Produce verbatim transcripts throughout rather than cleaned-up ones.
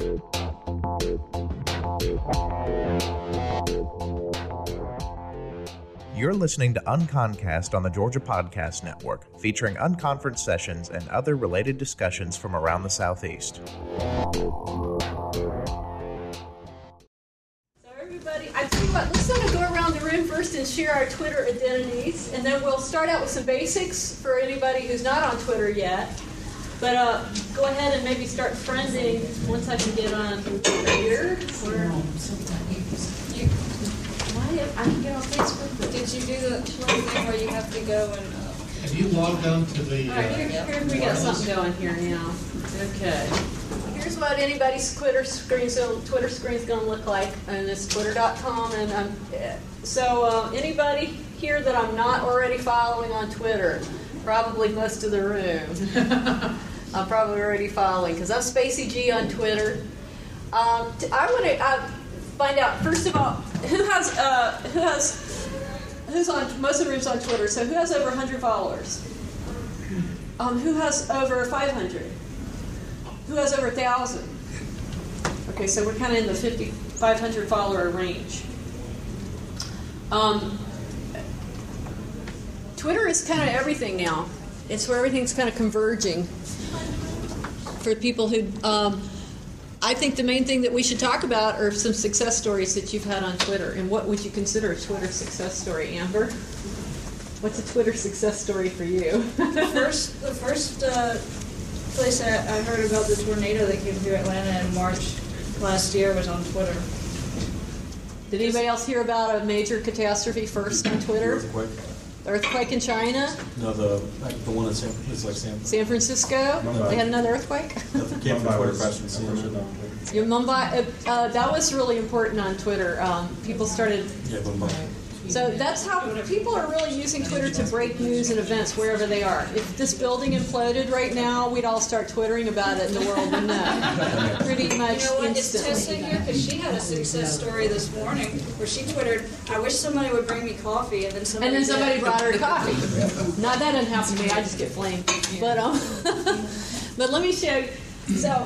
You're listening to UnconCast on the Georgia Podcast Network, featuring unconference sessions and other related discussions from around the Southeast. So everybody, I tell you what, let's sort of go around the room first and share our Twitter identities, and then we'll start out with some basics for anybody who's not on Twitter yet. But uh, go ahead and maybe start friending once I can get on here. Or, you, why, I can get on Facebook. But did you do the little thing where you have to go and... Uh, have you logged on to the... All right, here, here we got something going here now. Okay. Here's what anybody's Twitter screen, so Twitter screen is going to look like, and it's twitter dot com. And um, so uh, anybody here that I'm not already following on Twitter, probably most of the room. I'm probably already following because I'm Spacey G on Twitter. Um, I want to uh, find out first of all who has uh, who has who's on most of the room's on Twitter. So who has over one hundred followers? Um, who has over five hundred? Who has over one thousand? Okay, so we're kind of in the fifty, five hundred follower range. Um, Twitter is kind of everything now. It's where everything's kind of converging. For people who, um, I think the main thing that we should talk about are some success stories that you've had on Twitter. And what would you consider a Twitter success story, Amber? What's a Twitter success story for you? the first, the first uh, place I, I heard about the tornado that came through Atlanta in March last year was on Twitter. Did anybody else hear about a major catastrophe first on Twitter? Earthquake. Earthquake in China? No, the like the one in San, it's like San, San Francisco? Mumbai. They had another earthquake? The came from Twitter question. Yeah, Mumbai. Uh, uh, that was really important on Twitter. Um, people started. Yeah, Mumbai. So that's how people are really using Twitter to break news and events wherever they are. If this building imploded right now, we'd all start twittering about it, and the world would know. Pretty much You know what? It's instantly. Tessa here because she had a success story this morning where she twittered, "I wish somebody would bring me coffee," and then somebody. And then somebody did. brought her coffee. Now that doesn't happen to me. I just get flamed. But um, but let me show you. So,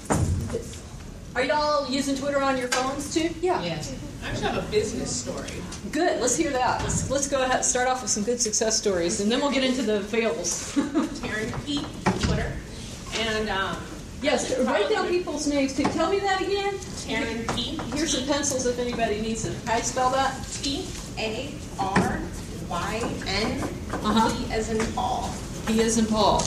are y'all using Twitter on your phones too? Yeah. Yes. I actually have a business story. Good. Let's hear that. Let's let's go ahead. Start off with some good success stories, and then we'll get into the fails. Taryn Pete on Twitter, and um, yes, write down people's names too. Tell me that again. Taryn Pete. Here's some pencils if anybody needs them. How do you spell that? T A R Y N Uh-huh. P as in Paul. He is in Paul.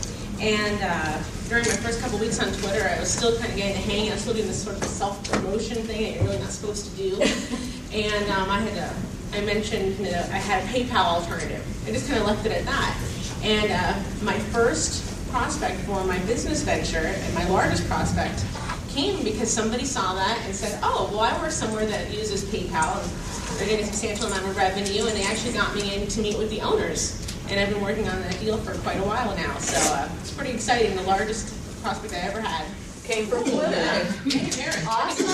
And uh, during my first couple weeks on Twitter, I was still kind of getting the hang. I was still doing this sort of self-promotion thing that you're really not supposed to do. And um, I had a, I mentioned you know, I had a PayPal alternative. I just kind of left it at that. And uh, my first prospect for my business venture, and my largest prospect, came because somebody saw that and said, "Oh, well, I work somewhere that uses PayPal. And they're getting a substantial amount of revenue, and they actually got me in to meet with the owners." And I've been working on that deal for quite a while now, so uh, it's pretty exciting. The largest prospect I ever had Came from Twitter. Awesome.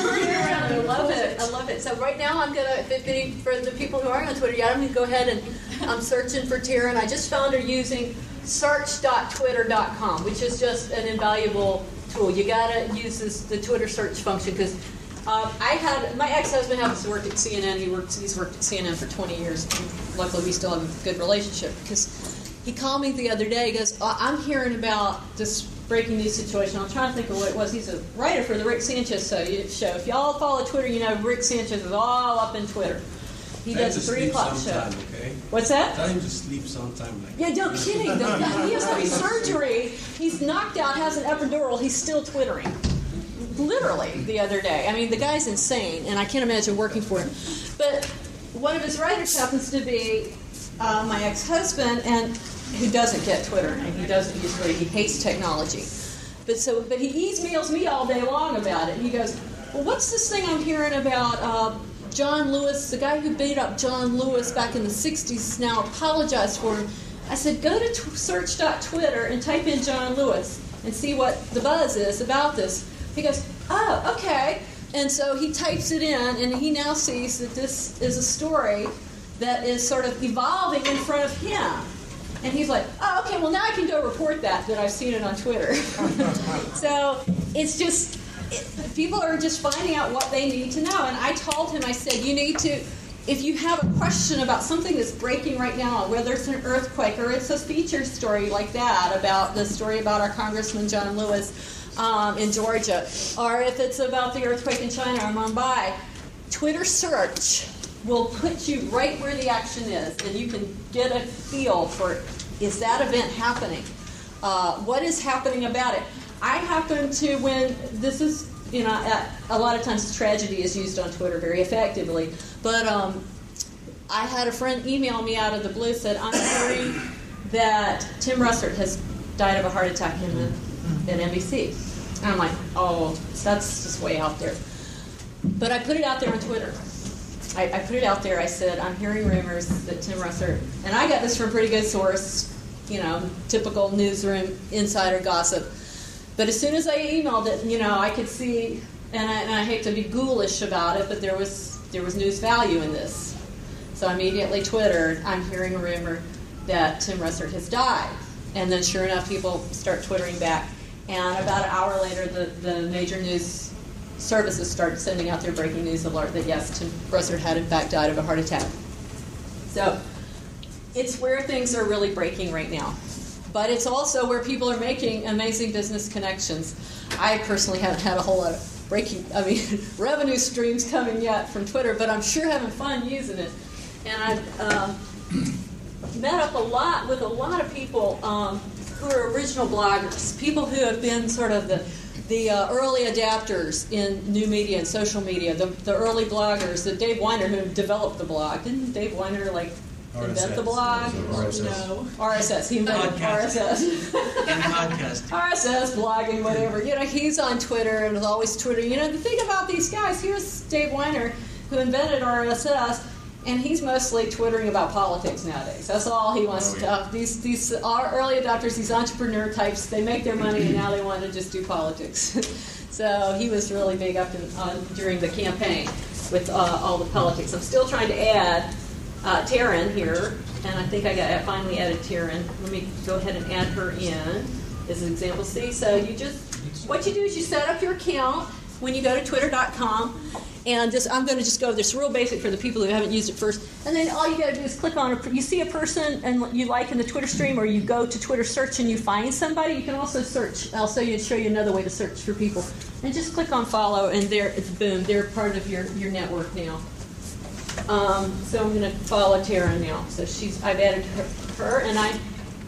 I love it. I love it. So right now I'm gonna, if any, for the people who aren't on Twitter yet, I'm gonna go ahead and I'm searching for Taryn. I just found her using search dot twitter dot com, which is just an invaluable tool. You gotta use this, the Twitter search function because um, I had my ex-husband happens to work at C N N. He works. He's worked at C N N for twenty years. Luckily, we still have a good relationship because he called me the other day. He goes, oh, "I'm hearing about this breaking news situation." I'm trying to think of what it was. He's a writer for the Rick Sanchez show. If y'all follow Twitter, you know Rick Sanchez is all up in Twitter. He does a three o'clock show. Okay? What's that? Tell him to sleep sometime. Like Yeah, no kidding. The, he has having surgery. He's knocked out, has an epidural. He's still twittering. Literally the other day. I mean, the guy's insane, and I can't imagine working for him. But one of his writers happens to be uh, my ex-husband, and who doesn't get Twitter, and he doesn't use Twitter. He hates technology. But so, but he emails me all day long about it. He goes, "Well, what's this thing I'm hearing about uh, John Lewis, the guy who beat up John Lewis back in the sixties, now apologized for him?" I said, "Go to t- search dot twitter and type in John Lewis and see what the buzz is about this." He goes, "Oh, okay." And so he types it in, and he now sees that this is a story that is sort of evolving in front of him. And he's like, "Oh, okay, well, now I can go report that, that I've seen it on Twitter." So it's just, it, people are just finding out what they need to know. And I told him, I said, you need to, if you have a question about something that's breaking right now, whether it's an earthquake or it's a feature story like that, about the story about our Congressman John Lewis um, in Georgia, or if it's about the earthquake in China or Mumbai, Twitter search will put you right where the action is, and you can get a feel for, is that event happening? Uh, what is happening about it? I happen to, when this is, you know, a, a lot of times tragedy is used on Twitter very effectively, but um, I had a friend email me out of the blue, said, I'm hearing that Tim Russert has died of a heart attack in, the, in N B C. And I'm like, oh, that's just way out there. But I put it out there on Twitter. I, I put it out there. I said, I'm hearing rumors that Tim Russert, and I got this from a pretty good source, you know, typical newsroom insider gossip. But as soon as I emailed it, you know, I could see, and I, and I hate to be ghoulish about it, but there was there was news value in this. So I immediately Twittered, I'm hearing a rumor that Tim Russert has died. And then sure enough, people start Twittering back. And about an hour later, the, the major news services started sending out their breaking news alert that yes, Tim Russert had in fact died of a heart attack. So it's where things are really breaking right now. But it's also where people are making amazing business connections. I personally haven't had a whole lot of breaking, I mean, revenue streams coming yet from Twitter, but I'm sure having fun using it. And I've uh, met up a lot with a lot of people um, who are original bloggers, people who have been sort of the the uh, early adapters in new media and social media, the, the early bloggers, the Dave Weiner who developed the blog. Didn't Dave Weiner, like, invent the blog? R S S. No. R S S. He invented Podcast. R S S. And podcast. R S S, blogging, whatever. You know, he's on Twitter and is always Twittering. You know, the thing about these guys, here's Dave Weiner, who invented R S S, and he's mostly Twittering about politics nowadays. That's all he wants Oh, to yeah. talk. These these are early adopters, these entrepreneur types, they make their money and now they want to just do politics. So he was really big up in, uh, during the campaign with uh, all the politics. I'm still trying to add uh, Taryn here, and I think I got I finally added Taryn. Let me go ahead and add her in as an example. See, so you just, what you do is you set up your account when you go to twitter dot com. And just, I'm going to just go this real basic for the people who haven't used it first. And then all you got to do is click on a, you see a person and you like in the Twitter stream, or you go to Twitter search and you find somebody. You can also search. I'll show you show you another way to search for people. And just click on follow, and there, it's boom. They're part of your, your network now. Um, so I'm going to follow Tara now. So she's I've added her, her and I.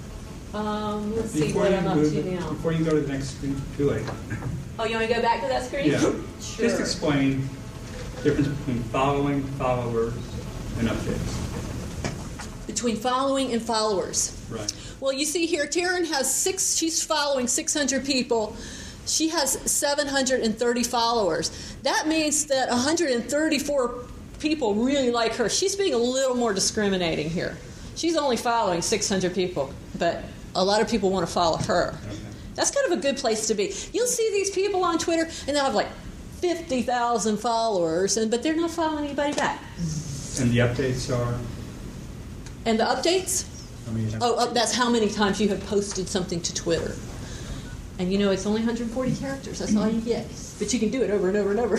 Um, let's see Before what you I'm up move- to now. Before you go to the next screen, too late. Oh, you want to go back to that screen? Yeah. Sure. Just explain the difference between following, followers, and updates. Between following and followers. Right. Well, you see here, Taryn has six, she's following six hundred people. She has seven hundred thirty followers. That means that one hundred thirty-four people really like her. She's being a little more discriminating here. She's only following six hundred people, but a lot of people want to follow her. Okay. That's kind of a good place to be. You'll see these people on Twitter, and they'll have like fifty thousand followers, and but they're not following anybody back. And the updates are? And the updates? I mean, Oh, uh, that's how many times you have posted something to Twitter. And you know, it's only one hundred forty characters. That's all you get. But you can do it over and over and over.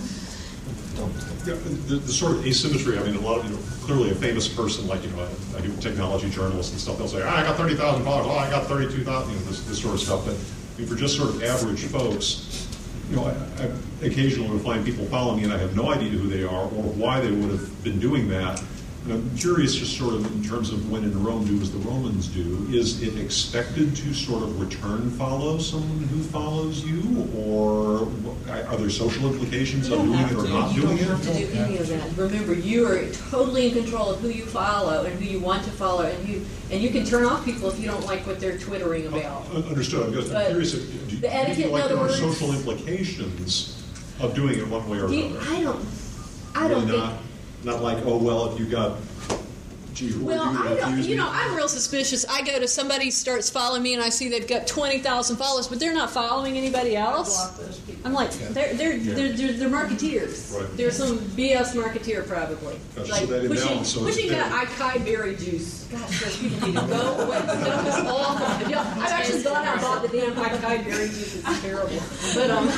Yeah, the, the sort of asymmetry, I mean, a lot of, you know, clearly a famous person, like, you know, I, I do technology journalists and stuff, they'll say, oh, I got thirty thousand followers, oh, I got thirty-two thousand, you know, this, this sort of stuff. But I mean, for just sort of average folks, you know, I, I occasionally will find people follow me and I have no idea who they are or why they would have been doing that. And I'm curious, just sort of in terms of when in Rome do as the Romans do, is it expected to sort of return follow someone who follows you, or are there social implications You of don't doing have it or to. not You doing don't have to it? do any of that. Remember, you are totally in control of who you follow and who you want to follow, and you and you can turn off people if you don't like what they're twittering about. Uh, Understood. I'm just I'm But curious if do you the etiquette, feel like in there other are words- social implications of doing it one way or Do you- another? I don't. I don't Really think. not. Not like, oh well, if you got Gee, who Well, are you I to don't, accuse you me? know, I'm real suspicious. I go to somebody starts following me, and I see they've got twenty thousand followers, but they're not following anybody else. Block those people. I'm like, they're they're they're, they're, they're marketeers. Right. They're some B S marketeer probably. Gotcha. Like So that pushing, imbalance, so it's pushing fair. that acai berry juice. Gosh, those people need to go away. That was awful. Yeah, I've actually gone out and bought the damn acai berry juice. It's terrible. But um,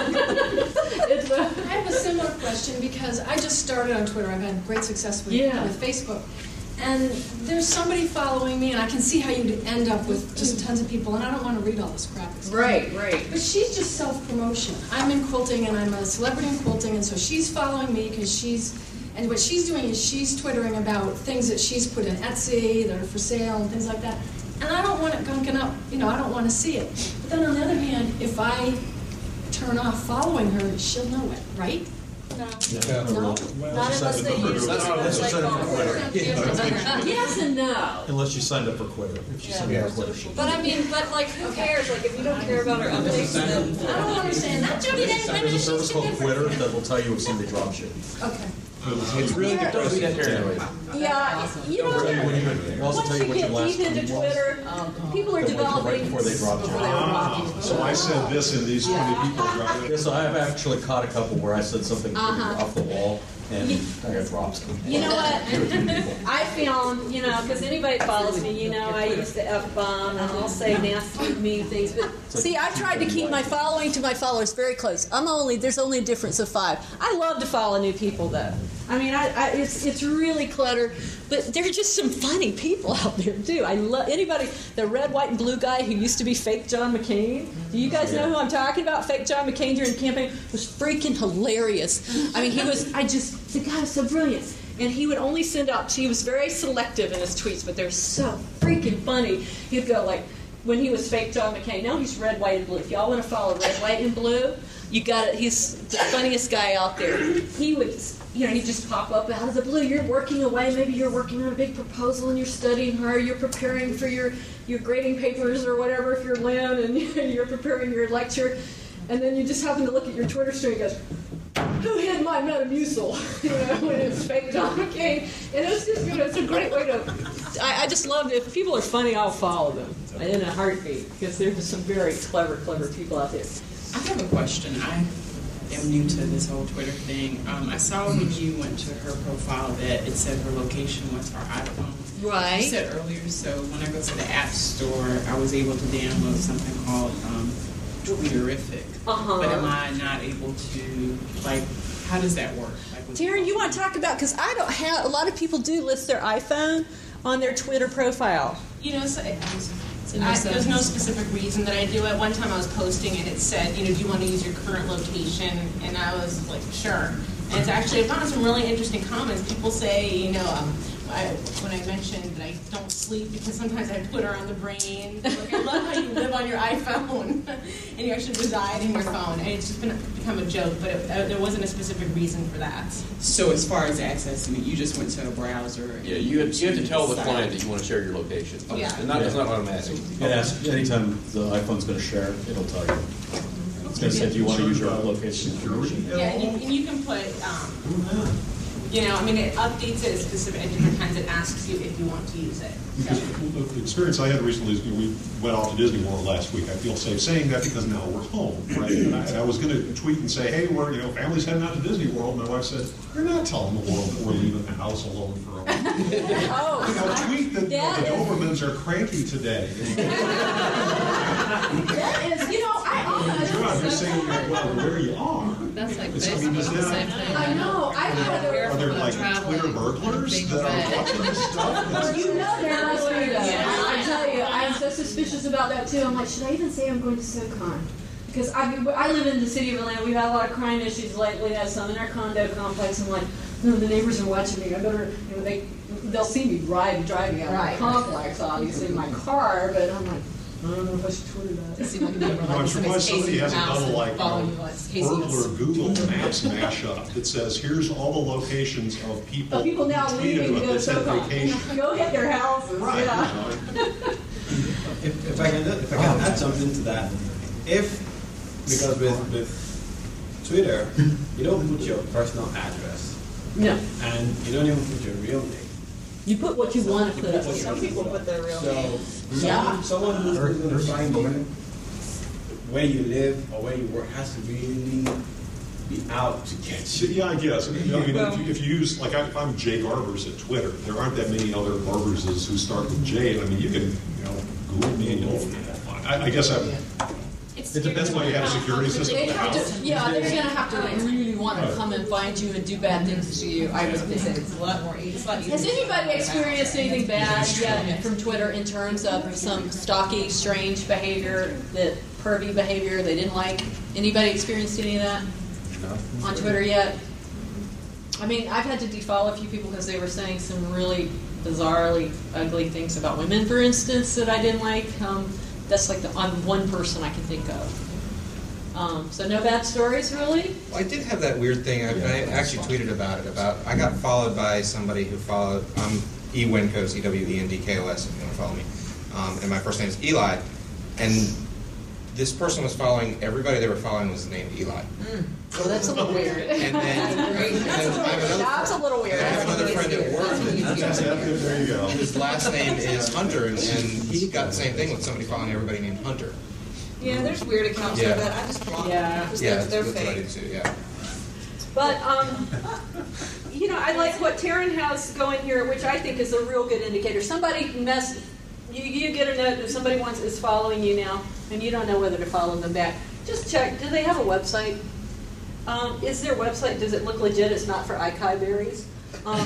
it's. Uh, I have a similar question because I just started on Twitter. I've had great success with, Yeah. with Facebook. And there's somebody following me, and I can see how you'd end up with just tons of people, and I don't want to read all this crap. It's right, right. But she's just self-promotion. I'm in quilting, and I'm a celebrity in quilting, and so she's following me because she's, and what she's doing is she's twittering about things that she's put in Etsy that are for sale and things like that. And I don't want it gunking up, you know, I don't want to see it. But then on the other hand, if I turn off following her, she'll know it, right? No. No? Not unless they use That's not it like necessarily Yes and no. Unless you signed up for Twitter. If you signed up for Twitter. But I mean, but like, who cares? Like, if you don't care about our updates, then I don't understand. That Jody didn't There's a service called Twitter that will tell you if somebody drops shit. Okay. It's really Yeah. depressing. Yeah, you know, It'll tell you when you- it'll also once tell you you what your get last deep into tweet was. Twitter, people are Right developing. before they drop you. Ah, so I said this and these twenty people dropped it. Yes, I have actually caught a couple where I said something pretty Uh-huh. off the wall and You- I got drops. You know what? I found, you know, because anybody that follows me, you know, I use the F-bomb and I'll say nasty, mean things. But see, I tried to keep my following to my followers very close. I'm only, there's only a difference of five. I love to follow new people, though. I mean, I, I, it's it's really cluttered, but there are just some funny people out there, too. I love anybody, the red, white, and blue guy who used to be fake John McCain. Do you guys know who I'm talking about? Fake John McCain during the campaign was freaking hilarious. I mean, he was, I just, the guy was so brilliant. And he would only send out, he was very selective in his tweets, but they're so freaking funny. He'd go like, when he was fake John McCain, now he's red, white, and blue. If y'all want to follow red, white, and blue, you got it. He's the funniest guy out there. He would, you know, he'd just pop up out of the blue. You're working away. Maybe you're working on a big proposal and you're studying hard. You're preparing for your, your grading papers or whatever if you're Lynn, and you're preparing your lecture. And then you just happen to look at your Twitter stream and goes, who hid my Metamucil? You know, when it's fake John McCain. And it's just, you know, it's a great way to, I, I just love it. If people are funny, I'll follow them in a heartbeat because there's just some very clever, clever people out there. I have a question. I am new to this whole Twitter thing. Um, I saw when you went to her profile that it said her location was her iPhone. Right. You said earlier, so when I go to the App Store, I was able to download something called um, Twitterific. Uh-huh. But am I not able to, like, how does that work? Like, with- Taryn, you want to talk about, because I don't have, a lot of people do list their iPhone on their Twitter profile. You know, so it, I, there's no specific reason that I do it. One time I was posting and it said, you know, do you want to use your current location? And I was like, sure. And it's actually, I found some really interesting comments. People say, you know, um, I, when I mentioned that I don't sleep because sometimes I have Twitter on the brain. Like, I love how you live on your iPhone and you actually reside in your phone. And it's just been become a joke, but it, uh, there wasn't a specific reason for that. So as far as accessing it, you just went to a browser? Yeah, you have, you have to tell the client that you want to share your location. Yeah. And not, it's not automatic. And ask, anytime the iPhone's going to share, it'll tell you. It's going to say, do you want to use your location information? Yeah, and you, and you can put, um, you know, I mean, it updates it specific at different times. It asks you if you want to use it. Because the experience I had recently is, you know, we went off to Disney World last week. I feel safe saying that because now we're home, right? And I, and I was going to tweet and say, hey, we're, you know, family's heading out to Disney World. My wife said, we're not telling the world that we're leaving the house alone for a while. Oh, You know, tweet that, you know, the Dobermans are cranky today. that is, you know, I almost. You're out here saying, well, where you are. That's like It's, I mean, is basically the same that, thing. I know. I had a. are there like Twitter burglars that are watching this stuff? You know there must be though. I, I tell you, I'm so suspicious about that too. I'm like, should I even say I'm going to SoCon? Because I, I live in the city of Atlanta. We've had a lot of crime issues lately. There's some in our condo complex. I'm like, no, the neighbors are watching me. I better, you know, they, they'll see me drive, driving out of the complex, obviously, in my car. But I'm like, I don't know if I should Twitter that. See if I can do it. You know, I'm surprised somebody hasn't done a like you Follow know, you, it's Casey burglar Google Maps mashup that says here's all the locations of people, But people now who leaving tweeted to about go this to at SoCon. vacation. Go hit their houses. Right. Yeah. You know. If, if I can, if I can add something to that, if because with with Twitter, you don't put your personal address, No. and you don't even put your real name. You put what you want to put up. Some people put their real So, name. Yeah. someone, someone who's going to find you, where you live or where you work has to really be out to get you. Yeah, I guess. I mean, I mean, if, you, if you use, like, if I'm Jay Garbers at Twitter, there aren't that many other Garberses who start with J. I mean, you can, you know, Google me and you'll. I, I guess I'm. It depends why you have a security system. They have to, yeah, they're going to have to really want to come and find you and do bad things to you, I would think. It's a lot more easy. It's a lot easier. Has anybody experienced anything bad yet from Twitter in terms of some stocky, strange behavior, that pervy behavior they didn't like? Anybody experienced any of that No. on Twitter yet? I mean, I've had to defollow a few people because they were saying some really bizarrely ugly things about women, for instance, that I didn't like. Um, that's like the I'm one person I can think of. Um, so no bad stories, really? Well, I did have that weird thing. I, I actually tweeted about it. About I got followed by somebody who followed. I'm E Wenkos, E W E N D K O S. If you want to follow me, um, and my first name is Eli, and this person was following everybody they were following was named Eli. Mm. Well, that's a little weird. And then, and then I have another, that's a little weird. I have another friend at work. That, there you go. his last name is Hunter, and, and he got the same thing with somebody following everybody named Hunter. Yeah, there's weird accounts Yeah. like that. I just block Yeah. them because Yeah, they're, that's, they're that's fake. what I did too. Yeah. But, um, you know, I like what Taryn has going here, which I think is a real good indicator. Somebody messed, you, you get a note that somebody wants is following you now, and you don't know whether to follow them back. Just check, do they have a website? Um, is their website, does it look legit? It's not for acai berries. Um,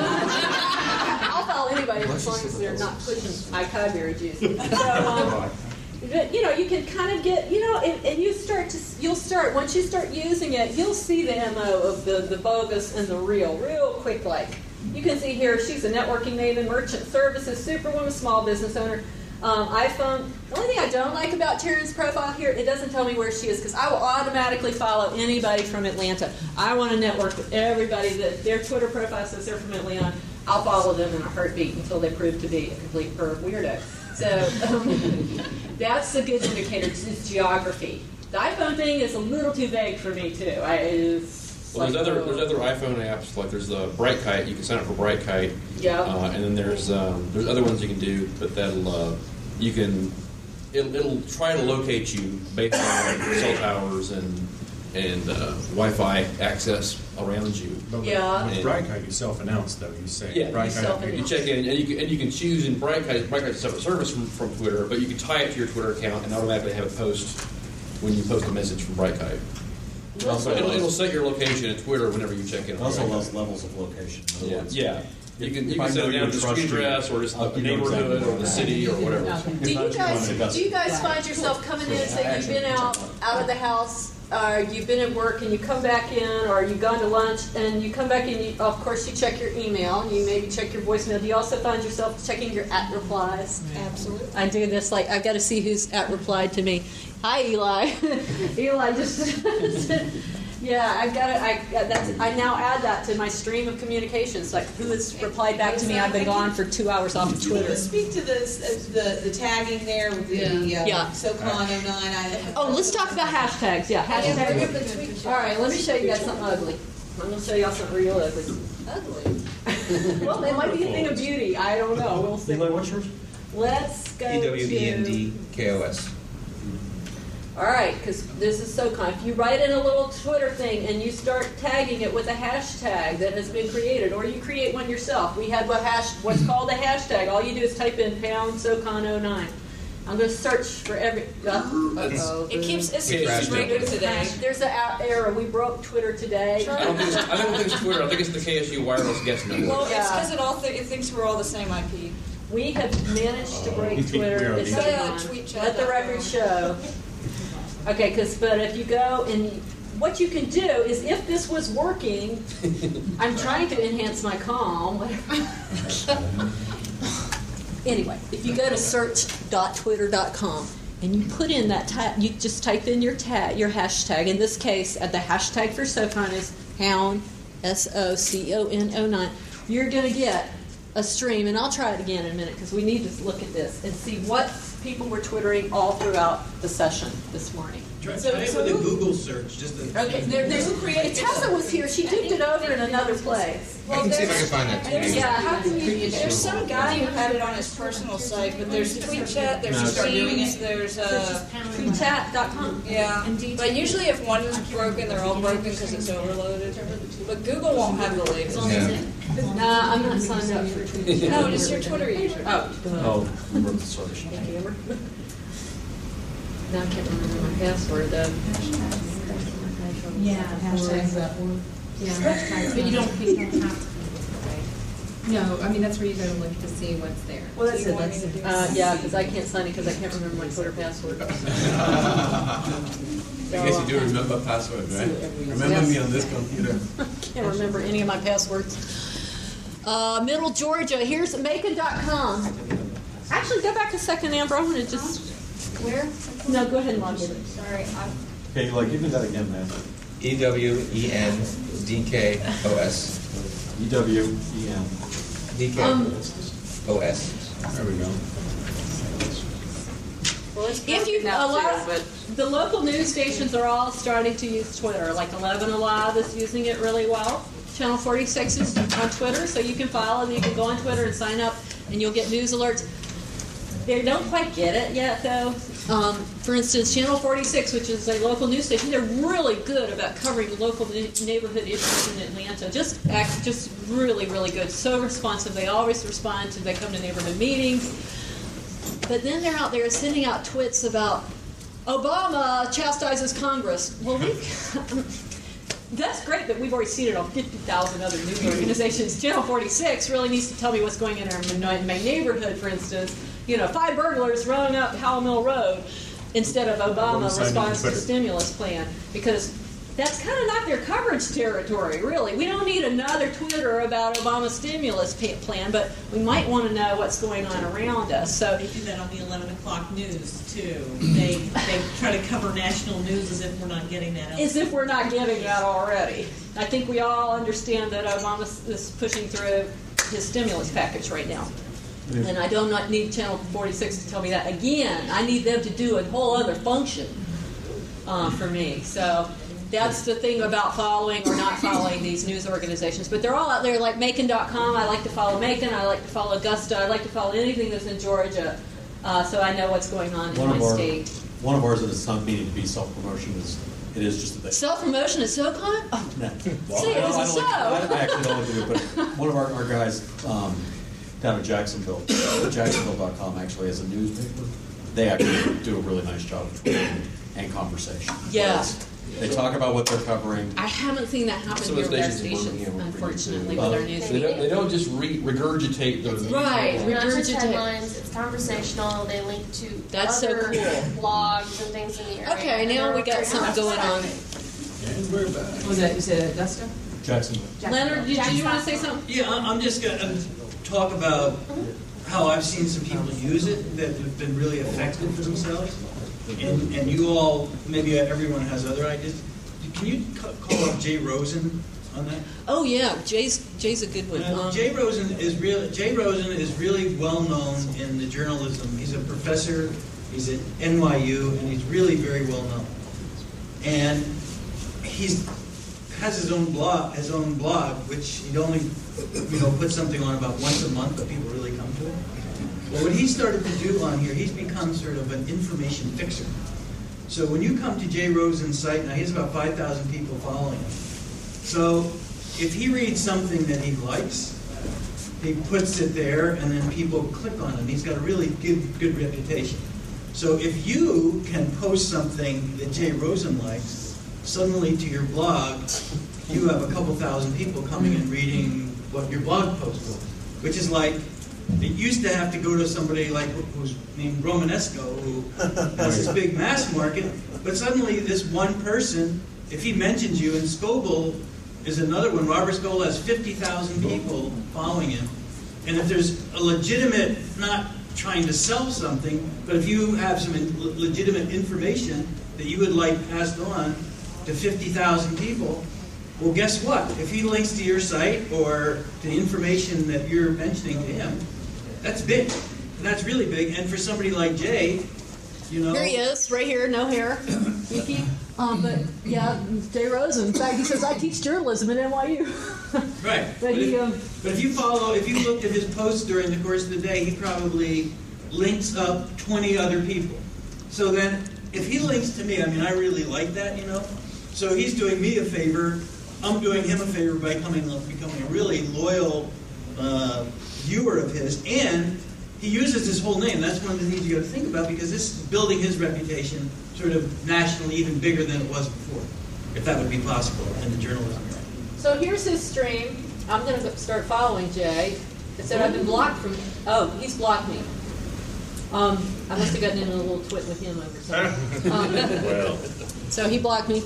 I'll follow anybody as long as they're not pushing acai berry juice. So, um, but, you know, you can kind of get, you know, and, and you start to, you'll start, once you start using it, you'll see the M O of the, the bogus and the real, real quick like. You can see here, she's a networking maven, merchant services, superwoman, small business owner, um, iPhone. The only thing I don't like about Taryn's profile here, it doesn't tell me where she is, because I will automatically follow anybody from Atlanta. I want to network with everybody that their Twitter profile says they're from Atlanta. I'll follow them in a heartbeat until they prove to be a complete perv weirdo. So um, that's a good indicator. It's, it's geography. The iPhone thing is a little too vague for me too. I, it's Well, there's like, other oh. there's other iPhone apps, like there's the Brightkite. You can sign up for Brightkite. Yeah. Uh, and then there's um, there's other ones you can do, but that'll uh, you can it'll, it'll try to locate you based on cell towers and and uh, Wi-Fi access around you. But Yeah. With And- Brightkite, you self-announce, though. You say, Yeah, Brightkite. you check in, and you can, and you can choose in Brightkite. Brightkite's a separate service from, from Twitter, but you can tie it to your Twitter account and automatically have it post when you post a message from Brightkite. Also, It'll, it'll set your location in Twitter whenever you check in. It on also Brightkite. allows levels of location. In other Yeah, words, yeah. You can you if can I set know it you down and to the trust street you, address or just I'll- the you know neighborhood exactly or the where city or whatever. Do you guys do you guys find yourself coming in, say you've been out out of the house, uh, you've been at work, and you come back in, or you've gone to lunch, and you come back in? You, of course, you check your email, and you maybe check your voicemail. Do you also find yourself checking your at replies? Absolutely. I do this. Like I've got to see who's at replied to me. Hi, Eli. Eli just. Yeah, I've got it. I that's I now add that to my stream of communications. Like who has replied back to me? I've been gone for two hours off of Twitter. Speak to this, uh, the the tagging there with the Yeah. uh, Yeah. SoCon oh nine. I, Oh, let's talk about hashtags. Yeah, hashtags. All right, let me show you guys something ugly. I'm going to show y'all something real ugly. Ugly? Well, it might be a thing of beauty. I don't know. We'll see. Eli, what's yours? Let's go E W E N to... D K O S. All right, because this is SoCon. If you write in a little Twitter thing and you start tagging it with a hashtag that has been created, or you create one yourself, we had what hash, what's called a hashtag. All you do is type in pound SoCon oh nine. I'm going to search for every... Uh, uh-oh. It keeps it's Yeah, keeps breaking today. There's an error. We broke Twitter today. I don't think it's, I don't think it's Twitter. I think it's the K S U wireless guest network. Well, it's Yeah. because it all th- it thinks we're all the same I P. We have managed to break We think we Twitter. are It's the- Yeah, on. tweet chat Let the dot com. record show. Okay, because but if you go and what you can do is if this was working, I'm trying to enhance my calm. Anyway, if you go to search dot twitter dot com and you put in that tag, you just type in your tag, your hashtag. In this case, uh, the hashtag for SoCon is pound S O C O N oh nine. You're going to get a stream, and I'll try it again in a minute because we need to look at this and see what people were twittering all throughout the session this morning. Try, So- try it so with a who- Google search. Just to, Okay, there, there's if Tessa was here, she duped it over in another place. I can see if I can find that tweet. Yeah, how can you? There's some guy who had it on his personal site, but there's tweet chat, there's No, Teams, there's uh, tweet chat dot com. yeah. But usually if one is broken, they're all broken because it's overloaded. But Google won't have the latest. Yeah. Nah, I'm not signed up for tweet chat. No, just your Twitter user. Oh. Oh, remember the source. Now I can't remember my password though. Yeah, hashtags that one. Yeah, but you don't, you don't have to. No, I mean, that's where you go to look to see what's there. Well, that's Do you it. want me That's to do uh, it? yeah, because I can't sign it because I can't remember my Twitter password. I guess you do remember password, right? Remember me on this computer. Can't remember any of my passwords. Uh, Middle Georgia. Here's Macon dot com. Actually, go back a second, Amber. I want to just. Where? No, go ahead and log in. Sorry, I'm. Okay, like, give me that again, man. E W E N D K O S. E W E N. D K Um, O S. There we go. Well, if you a lot, the local news stations are all starting to use Twitter. Like eleven Alive is using it really well. Channel forty-six is on Twitter, so you can follow them. You can go on Twitter and sign up, and you'll get news alerts. They don't quite get it yet, though. Um, for instance, Channel forty-six, which is a local news station, they're really good about covering local neighborhood issues in Atlanta. Just act, just really, really good. So responsive. They always respond to. They come to neighborhood meetings. But then they're out there sending out twits about Obama chastises Congress. Well, we. That's great, but we've already seen it on fifty thousand other news organizations. Channel forty-six really needs to tell me what's going on in my, my neighborhood, for instance. You know, five burglars running up Howell Mill Road instead of Obama response to stimulus plan. Because that's kind of not their coverage territory, really. We don't need another Twitter about Obama's stimulus plan, but we might want to know what's going on around us. So they do that on the eleven o'clock news, too. They they try to cover national news as if we're not getting that. As if we're not getting that already. I think we all understand that Obama is pushing through his stimulus package right now. Yeah. And I do not need Channel forty-six to tell me that. Again, I need them to do a whole other function uh, for me. So that's the thing about following or not following these news organizations. But they're all out there, like Macon dot com. I like to follow Macon. I like to follow Augusta. I like to follow anything that's in Georgia, uh, so I know what's going on One in my of our, state. One of ours that is not meaning to be self-promotion is it is just a thing. Self-promotion at SoCon? Oh. No. Well, See, I, it's a I, show. like, I, I actually don't like to do it, but one of our, our guys um, down in Jacksonville, Jacksonville dot com actually has a newspaper. They actually do a really nice job of tweeting and conversation. Yeah. They talk about what they're covering. I haven't seen that happen Some here of with the our stations in stations, Birmingham are pretty unfortunately, good. with our Uh, news They don't, media. they don't just re- regurgitate their news. Right, Not just regurgitate. headlines, it's conversational. They link to That's so other cool. blogs and things in the area. Okay, and now they're we got very something going on. And we're back. Was it, is it Augusta? Jacksonville. Leonard, did, did you want to say something? Yeah, I'm I'm just going to talk about how I've seen some people use it that have been really effective for themselves. And, and you all, maybe everyone has other ideas. Can you ca- call up Jay Rosen on that? Oh yeah, Jay's Jay's a good one. Uh, Um, Jay Rosen is really Jay Rosen is really well known in the journalism. He's a professor. He's at N Y U, and he's really very well known. And he's has his own blog, his own blog, which he only you know puts something on about once a month, but people really come to it. Well, what he started to do on here, he's become sort of an information fixer. So when you come to Jay Rosen's site, now he has about five thousand people following him. So if he reads something that he likes, he puts it there, and then people click on it. He's got a really good, good reputation. So if you can post something that Jay Rosen likes, suddenly to your blog, you have a couple thousand people coming and reading what your blog post was, which is like, it used to have to go to somebody like who's named Romanesco, who has this big mass market, but suddenly this one person, if he mentions you, and Scoble is another one, Robert Scoble has fifty thousand people following him, and if there's a legitimate, not trying to sell something, but if you have some in, legitimate information that you would like passed on to fifty thousand people, well, guess what? If he links to your site or to the information that you're mentioning to him, that's big. that's really big. And for somebody like Jay, you know. Here he is, right here, no hair. Yuki. Um, but yeah, Jay Rosen. In fact, he says I teach journalism at N Y U. Right. But, But he, if, um, but if you follow, if you looked at his posts during the course of the day, he probably links up twenty other people. So then, if he links to me, I mean, I really like that, you know. So he's doing me a favor. I'm doing him a favor by coming, becoming a really loyal uh, viewer of his, and he uses his whole name. That's one of the things you got to think about, because this is building his reputation sort of nationally, even bigger than it was before, if that would be possible in the journalism area. So here's his stream. I'm going to start following Jay. It said I've been blocked from. Oh, he's blocked me. Um, I must have gotten in a little twit with him over something. Um, Well. So he blocked me.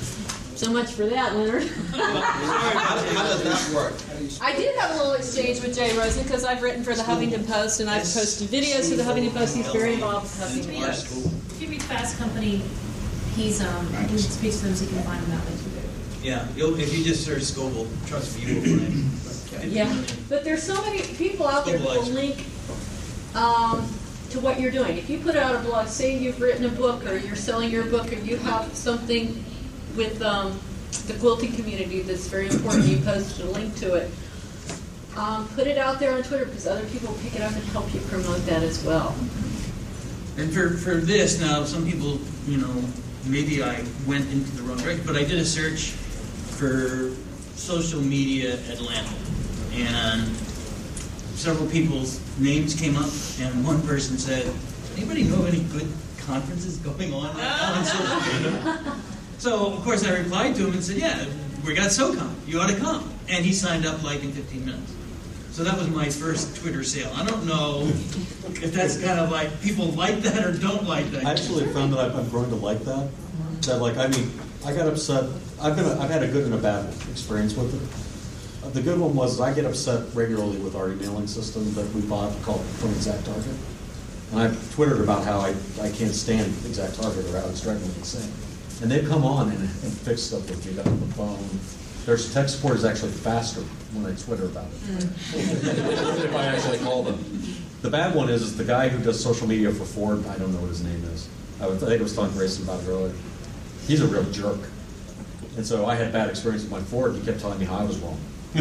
So much for that, Leonard. how, how does that work? I did have a little exchange with Jay Rosen because I've written for the Huffington Post and I've posted videos for the Huffington Post. He's very involved with Huffington Post. If you read Fast Company, he's um he speaks to them, so you can find him that way too. Yeah, you'll, if you just search Scoble, trust me, you will find him. Yeah, but there's so many people out there who will link um, to what you're doing. If you put out a blog, say you've written a book or you're selling your book or you have something with um, the quilting community that's very important, you posted a link to it. Um, put it out there on Twitter because other people pick it up and help you promote that as well. And for, for this, now, some people, you know, maybe I went into the wrong direction, but I did a search for social media Atlanta. And several people's names came up, and one person said, anybody know of any good conferences going on right now on social media? So, of course, I replied to him and said, yeah, we got SoCon. You ought to come. And he signed up like in fifteen minutes. So that was my first Twitter sale. I don't know if that's kind of like people like that or don't like that. I actually found that I've, I'm growing to like that. That like, I mean, I got upset. I've been, a, I've had a good and a bad experience with it. Uh, the good one was I get upset regularly with our emailing system that we bought called from Exact Target. And I've Twittered about how I, I can't stand Exact Target or how it's driving me insane. And they've come on and, and fixed stuff with me, got on the phone. Their tech support is actually faster when I Twitter about it. Mm. If I actually call them. The bad one is, is the guy who does social media for Ford, I don't know what his name is. I, would, I think I was talking to Grayson about it earlier. He's a real jerk. And so I had bad experience with my Ford. He kept telling me how I was wrong.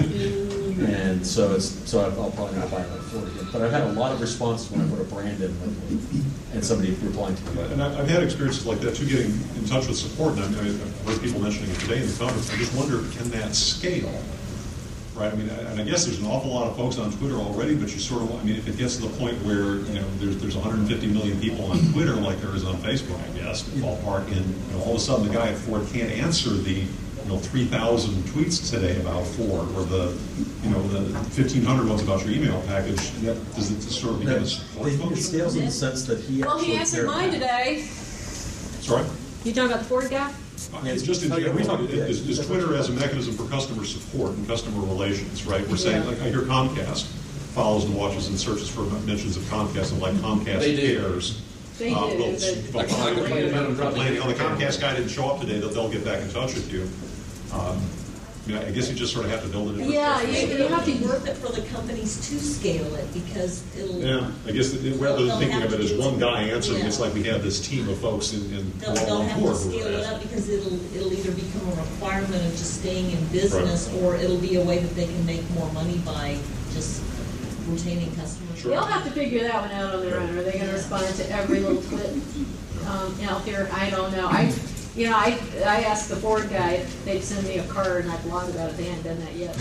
And so it's so I'll, I'll probably not buy my Ford again. But I've had a lot of response when I put a brand in lately, and somebody replying to me. And I've had experiences like that too, getting in touch with support. And I mean, I've heard people mentioning it today in the conference. I just wonder, can that scale? Right. I mean, and I guess there's an awful lot of folks on Twitter already, but you sort of, I mean, if it gets to the point where you know there's there's one hundred fifty million people on Twitter, like there is on Facebook, I guess, ballpark, and you know, all of a sudden the guy at Ford can't answer the you know three thousand tweets today about Ford, or the you know the fifteen hundred ones about your email package. Does it sort of become a support function? It scales in the sense that he. Well, he answered mine today. Sorry. You talking about the Ford guy? It's just in general, is, is Twitter as a mechanism for customer support and customer relations, right? We're saying, like, I hear Comcast follows and watches and searches for mentions of Comcast, and like Comcast They do. cares. They uh, do, Well, but- well, Like, I complained about them dropping- complaining, oh, the Comcast guy didn't show up today, they'll, they'll get back in touch with you. Um, I mean, I guess you just sort of have to build it in. Yeah, you, you have to worth it for the companies to scale it because it'll. Yeah, I guess that rather than thinking of it as one guy answering, it's like we have this team of folks in, in They'll, they'll Kuala have to Lumpur who scale are it asking. up because it'll it'll either become a requirement of just staying in business, Right. or it'll be a way that they can make more money by just retaining customers. They'll have to figure that one out on their own. Are they going to respond to every little twit um, out there? I don't know. I, you know, I I asked the Ford guy if they'd send me a card, and I blogged about it. They hadn't done that yet.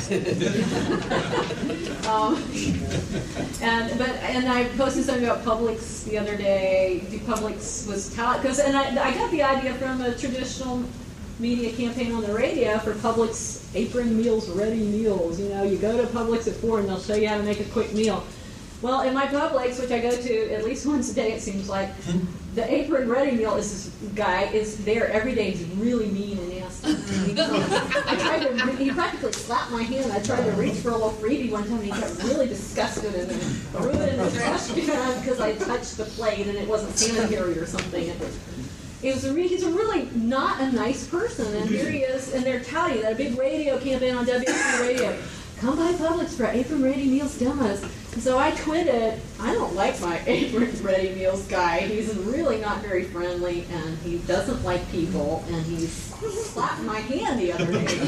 um, and but and I posted something about Publix the other day. The Publix was talent because, and I I got the idea from a traditional media campaign on the radio for Publix apron meals, ready meals. You know, you go to Publix at four and they'll show you how to make a quick meal. Well, in my Publix, which I go to at least once a day, it seems like, the apron ready meal is this guy is there every day. He's really mean and nasty. I tried to, re- he practically slapped my hand. I tried to reach for a little freebie one time, and he got really disgusted and then threw it in the trash can because I touched the plate and it wasn't sanitary or something. And it was a re- he's a really not a nice person, and here he is, and they're telling you that a big radio campaign on W C Radio. come by Publix for Apron Ready Meals demos. And so I tweeted, I don't like my Apron Ready Meals guy. He's really not very friendly, and he doesn't like people, and he's slapped my hand the other day.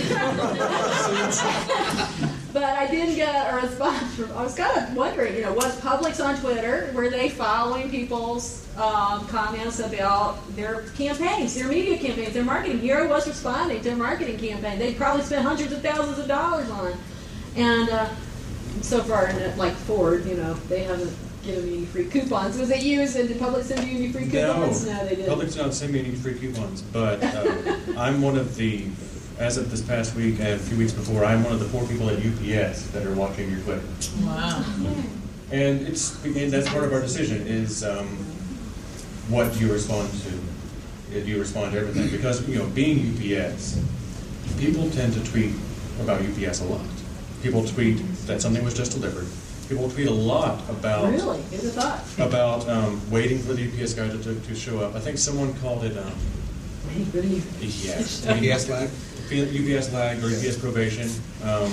But I didn't get a response from, I was kind of wondering, you know, was Publix on Twitter? Were they following people's um, comments about their campaigns, their media campaigns, their marketing? Hero was responding to their marketing campaign. They probably spent hundreds of thousands of dollars on it. And uh, so far, like Ford, you know, they haven't given me any free coupons. Was it used, and did Publix send you any free coupons? No, no they didn't. Publix not send me any free coupons, but uh, I'm one of the, as of this past week and a few weeks before, I'm one of the four people at U P S that are watching your Twitter. Wow. And it's and that's part of our decision is um, what do you respond to? Do you respond to everything? Because, you know, being U P S, people tend to tweet about U P S a lot. People tweet that something was just delivered. People tweet a lot about really good thought about um, waiting for the U P S guy to, to, to show up. I think someone called it um, waiting for the U P yes, U P S lag, U P S lag or U P S probation. Um,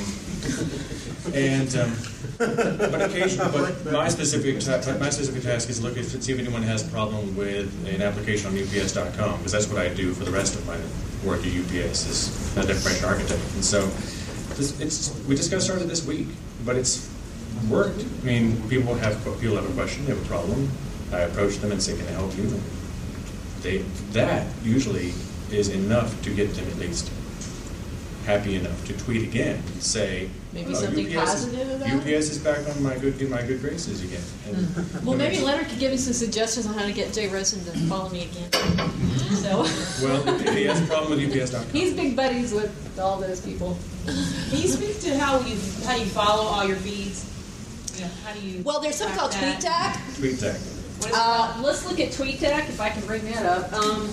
and um, but occasionally, but my specific ta- my specific task is look if see if anyone has a problem with an application on U P S dot com, because that's what I do for the rest of my work at U P S is an information architect, and so. This, it's, we just got started this week, but it's worked. I mean, people have people have a question, they have a problem. I approach them and say, "Can I help you?" They that usually is enough to get them at least happy enough to tweet again and say, maybe oh, something U P S positive about U P S is back on my good my good graces again. And well, maybe Leonard could give me some suggestions on how to get Jay Rosen to follow me again. So. Well, if he has a problem with U P S dot com. He's big buddies with all those people. Can you speak to how you how you follow all your feeds? You know, how do you? Well, there's something called that? TweetDeck. TweetDeck. Uh, let's look at TweetDeck if I can bring that up. Um,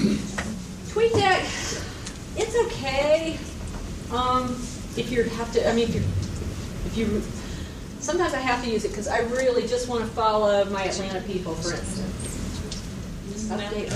TweetDeck, it's okay. Um, if you have to, I mean, if you, if you, sometimes I have to use it because I really just want to follow my Atlanta people, for instance. Update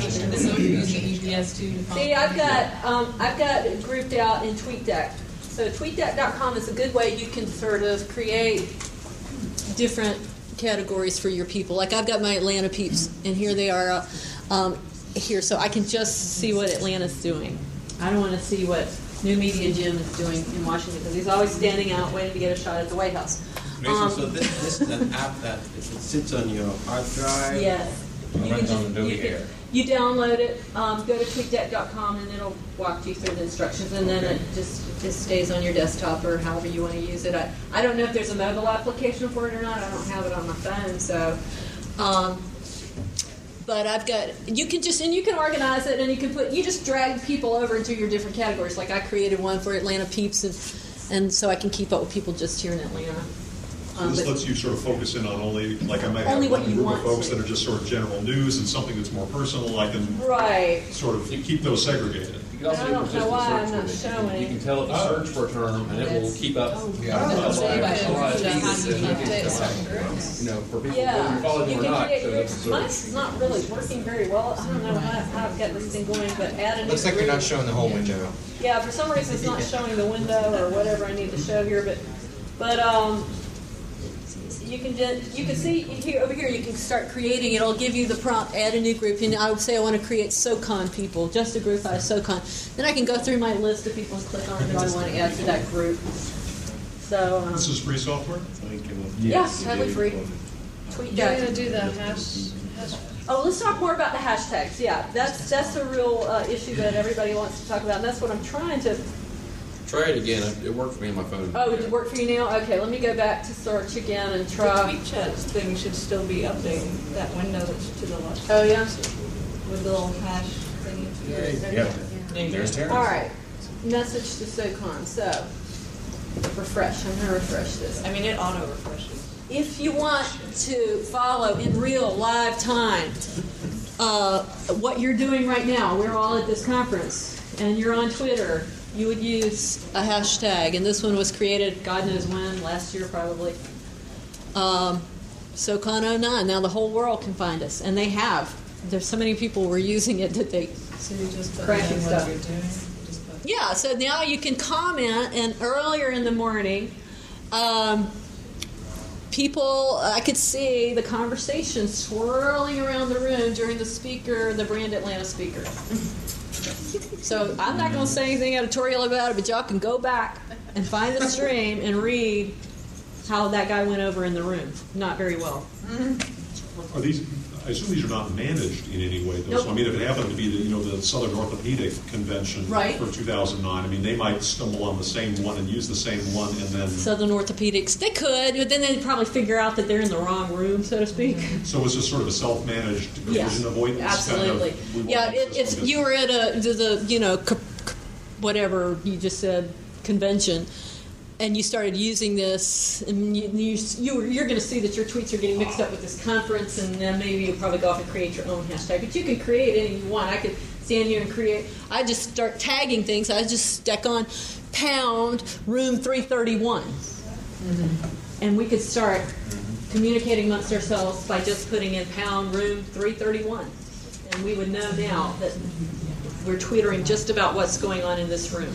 See, I've got um, I've got it grouped out in TweetDeck. So TweetDeck dot com is a good way you can sort of create different categories for your people. Like I've got my Atlanta peeps, and here they are uh, um, here, so I can just see what Atlanta's doing. I don't want to see what New Media Jim is doing in Washington because he's always standing out waiting to get a shot at the White House. Mason, Um, so this, this is an app that it sits on your hard drive. Yes. I You run can on just- Adobe you can- Air. You download it, um, go to tweetdeck dot com, and it'll walk you through the instructions, and then Okay. it just it stays on your desktop or however you want to use it. I, I don't know if there's a mobile application for it or not. I don't have it on my phone, so. Um, but I've got you can just and you can organize it, and you can put you just drag people over into your different categories. Like I created one for Atlanta peeps, and, and so I can keep up with people just here in Atlanta. So Um, this but- lets you sort of focus in on only, like I might have Only what one you group want of folks to. that are just sort of general news and something that's more personal, I can Right. sort of keep those segregated. You can also I do don't know persistent why search I'm not with it. showing. You can tell it to search for a term, and it will keep up. Yeah. That's why I emphasize Yeah. these and Yeah. update certain groups. You know, for people whether Yeah, you follow them you or can not, create so groups. that's a search. Mine's not really working very well. I don't know how, how I've got this thing going, but add a new Looks like you're group. not showing the whole window. Yeah, for some reason it's not showing the window or whatever I need to show here, but but um, you can just you can see here over here you can start creating. It'll give you the prompt, add a new group, and I would say I want to create SoCon people, just a group out of SoCon. Then I can go through my list of people and click on who I want to add to that group. So um, This is free software? yeah, totally free. Tweet You're that. gonna do the hash, hash. Oh, let's talk more about the hashtags. Yeah, that's that's a real uh, issue that everybody wants to talk about, and that's what I'm trying to. Try it again. It worked for me on my phone. Oh, did it work for you now? Okay, let me go back to search again and The try. tweet chat thing should still be updating that window that's to the left. Oh yeah. With the little hash thingy. Yep. There's Terrence. All right. Message to SoCon. So refresh. I'm gonna refresh this. I mean, it auto refreshes. If you want to follow in real live time uh, what you're doing right now, we're all at this conference, and you're on Twitter, you would use a hashtag, and this one was created, God knows when, last year probably. Um, SoCon oh nine. Now the whole world can find us, and they have. There's so many people were using it that they So you just put crashing in stuff. what you're doing. Just put Yeah, so now you can comment, and earlier in the morning, Um, people, I could see the conversation swirling around the room during the speaker, the Brand Atlanta speaker. So I'm not going to say anything editorial about it, but y'all can go back and find the stream and read how that guy went over in the room. Not very well. Are these? I assume these are not managed in any way, though. Nope. So I mean, if it happened to be the you know the Southern Orthopedic Convention Right. for two thousand nine, I mean, they might stumble on the same one and use the same one, and then. Southern Orthopedics, they could, but then they'd probably figure out that they're in the wrong room, so to speak. So it's just sort of a self-managed collision Yeah, avoidance absolutely. kind of. We Yeah, want if, this if one. you were at a the, the you know c- c- whatever you just said convention, and you started using this, and you, you, you were, you're going to see that your tweets are getting mixed up with this conference, and then maybe you'll probably go off and create your own hashtag. But you can create any you want. I could stand here and create. I just start tagging things. I just stick on pound room three thirty-one, mm-hmm. and we could start communicating amongst ourselves by just putting in pound room three thirty-one, and we would know now that we're twittering just about what's going on in this room.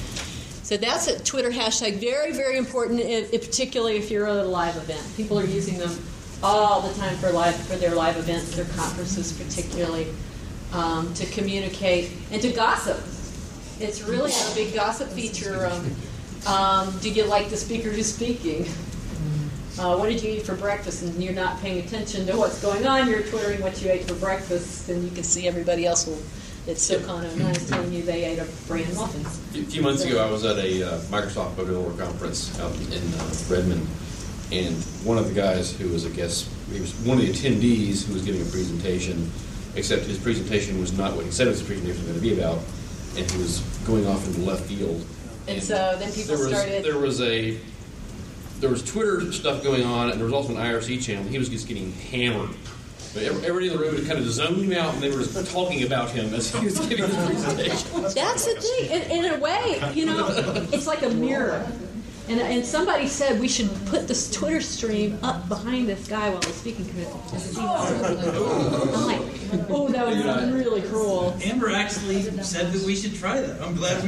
So that's a Twitter hashtag. Very, very important, if, if, particularly if you're at a live event. People are using them all the time for live for their live events, their conferences particularly, um, to communicate and to gossip. It's really a big gossip feature. Um, um, do you like the speaker who's speaking? Uh, what did you eat for breakfast? And you're not paying attention to what's going on. You're twittering what you ate for breakfast, and you can see everybody else will. It's SoCon oh nine is telling you they ate a brand muffins. A few months ago, I was at a uh, Microsoft Mobile conference out in uh, Redmond, and one of the guys who was a guest, he was one of the attendees who was giving a presentation, except his presentation was not what he said his presentation was going to be about, and he was going off into left field. And, and so then people there was, started... There was a... There was Twitter stuff going on, and there was also an I R C channel. He was just getting hammered. But everybody in the room kind of zoned out, and they were just talking about him as he was giving his presentation. That's the thing. In, in a way, you know, it's like a mirror. And, and somebody said we should put this Twitter stream up behind this guy while he's speaking. I'm like, oh, that would be really cruel. Amber actually said that we should try that. I'm glad we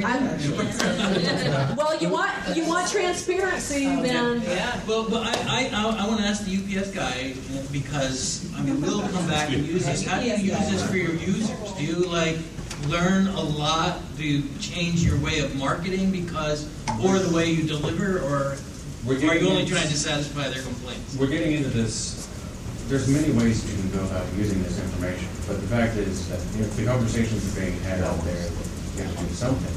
did. Well, you want you want transparency, then. Yeah. Well, but I I, I want to ask the U P S guy, because I mean we'll come back and use this. How do you use this for your users? Do you like learn a lot? Do you change your way of marketing because, or the way you deliver, or We're are you only into, trying to satisfy their complaints? We're getting into this. There's many ways you can go about using this information, but the fact is that you know, the conversations are being had out there. You have to do something.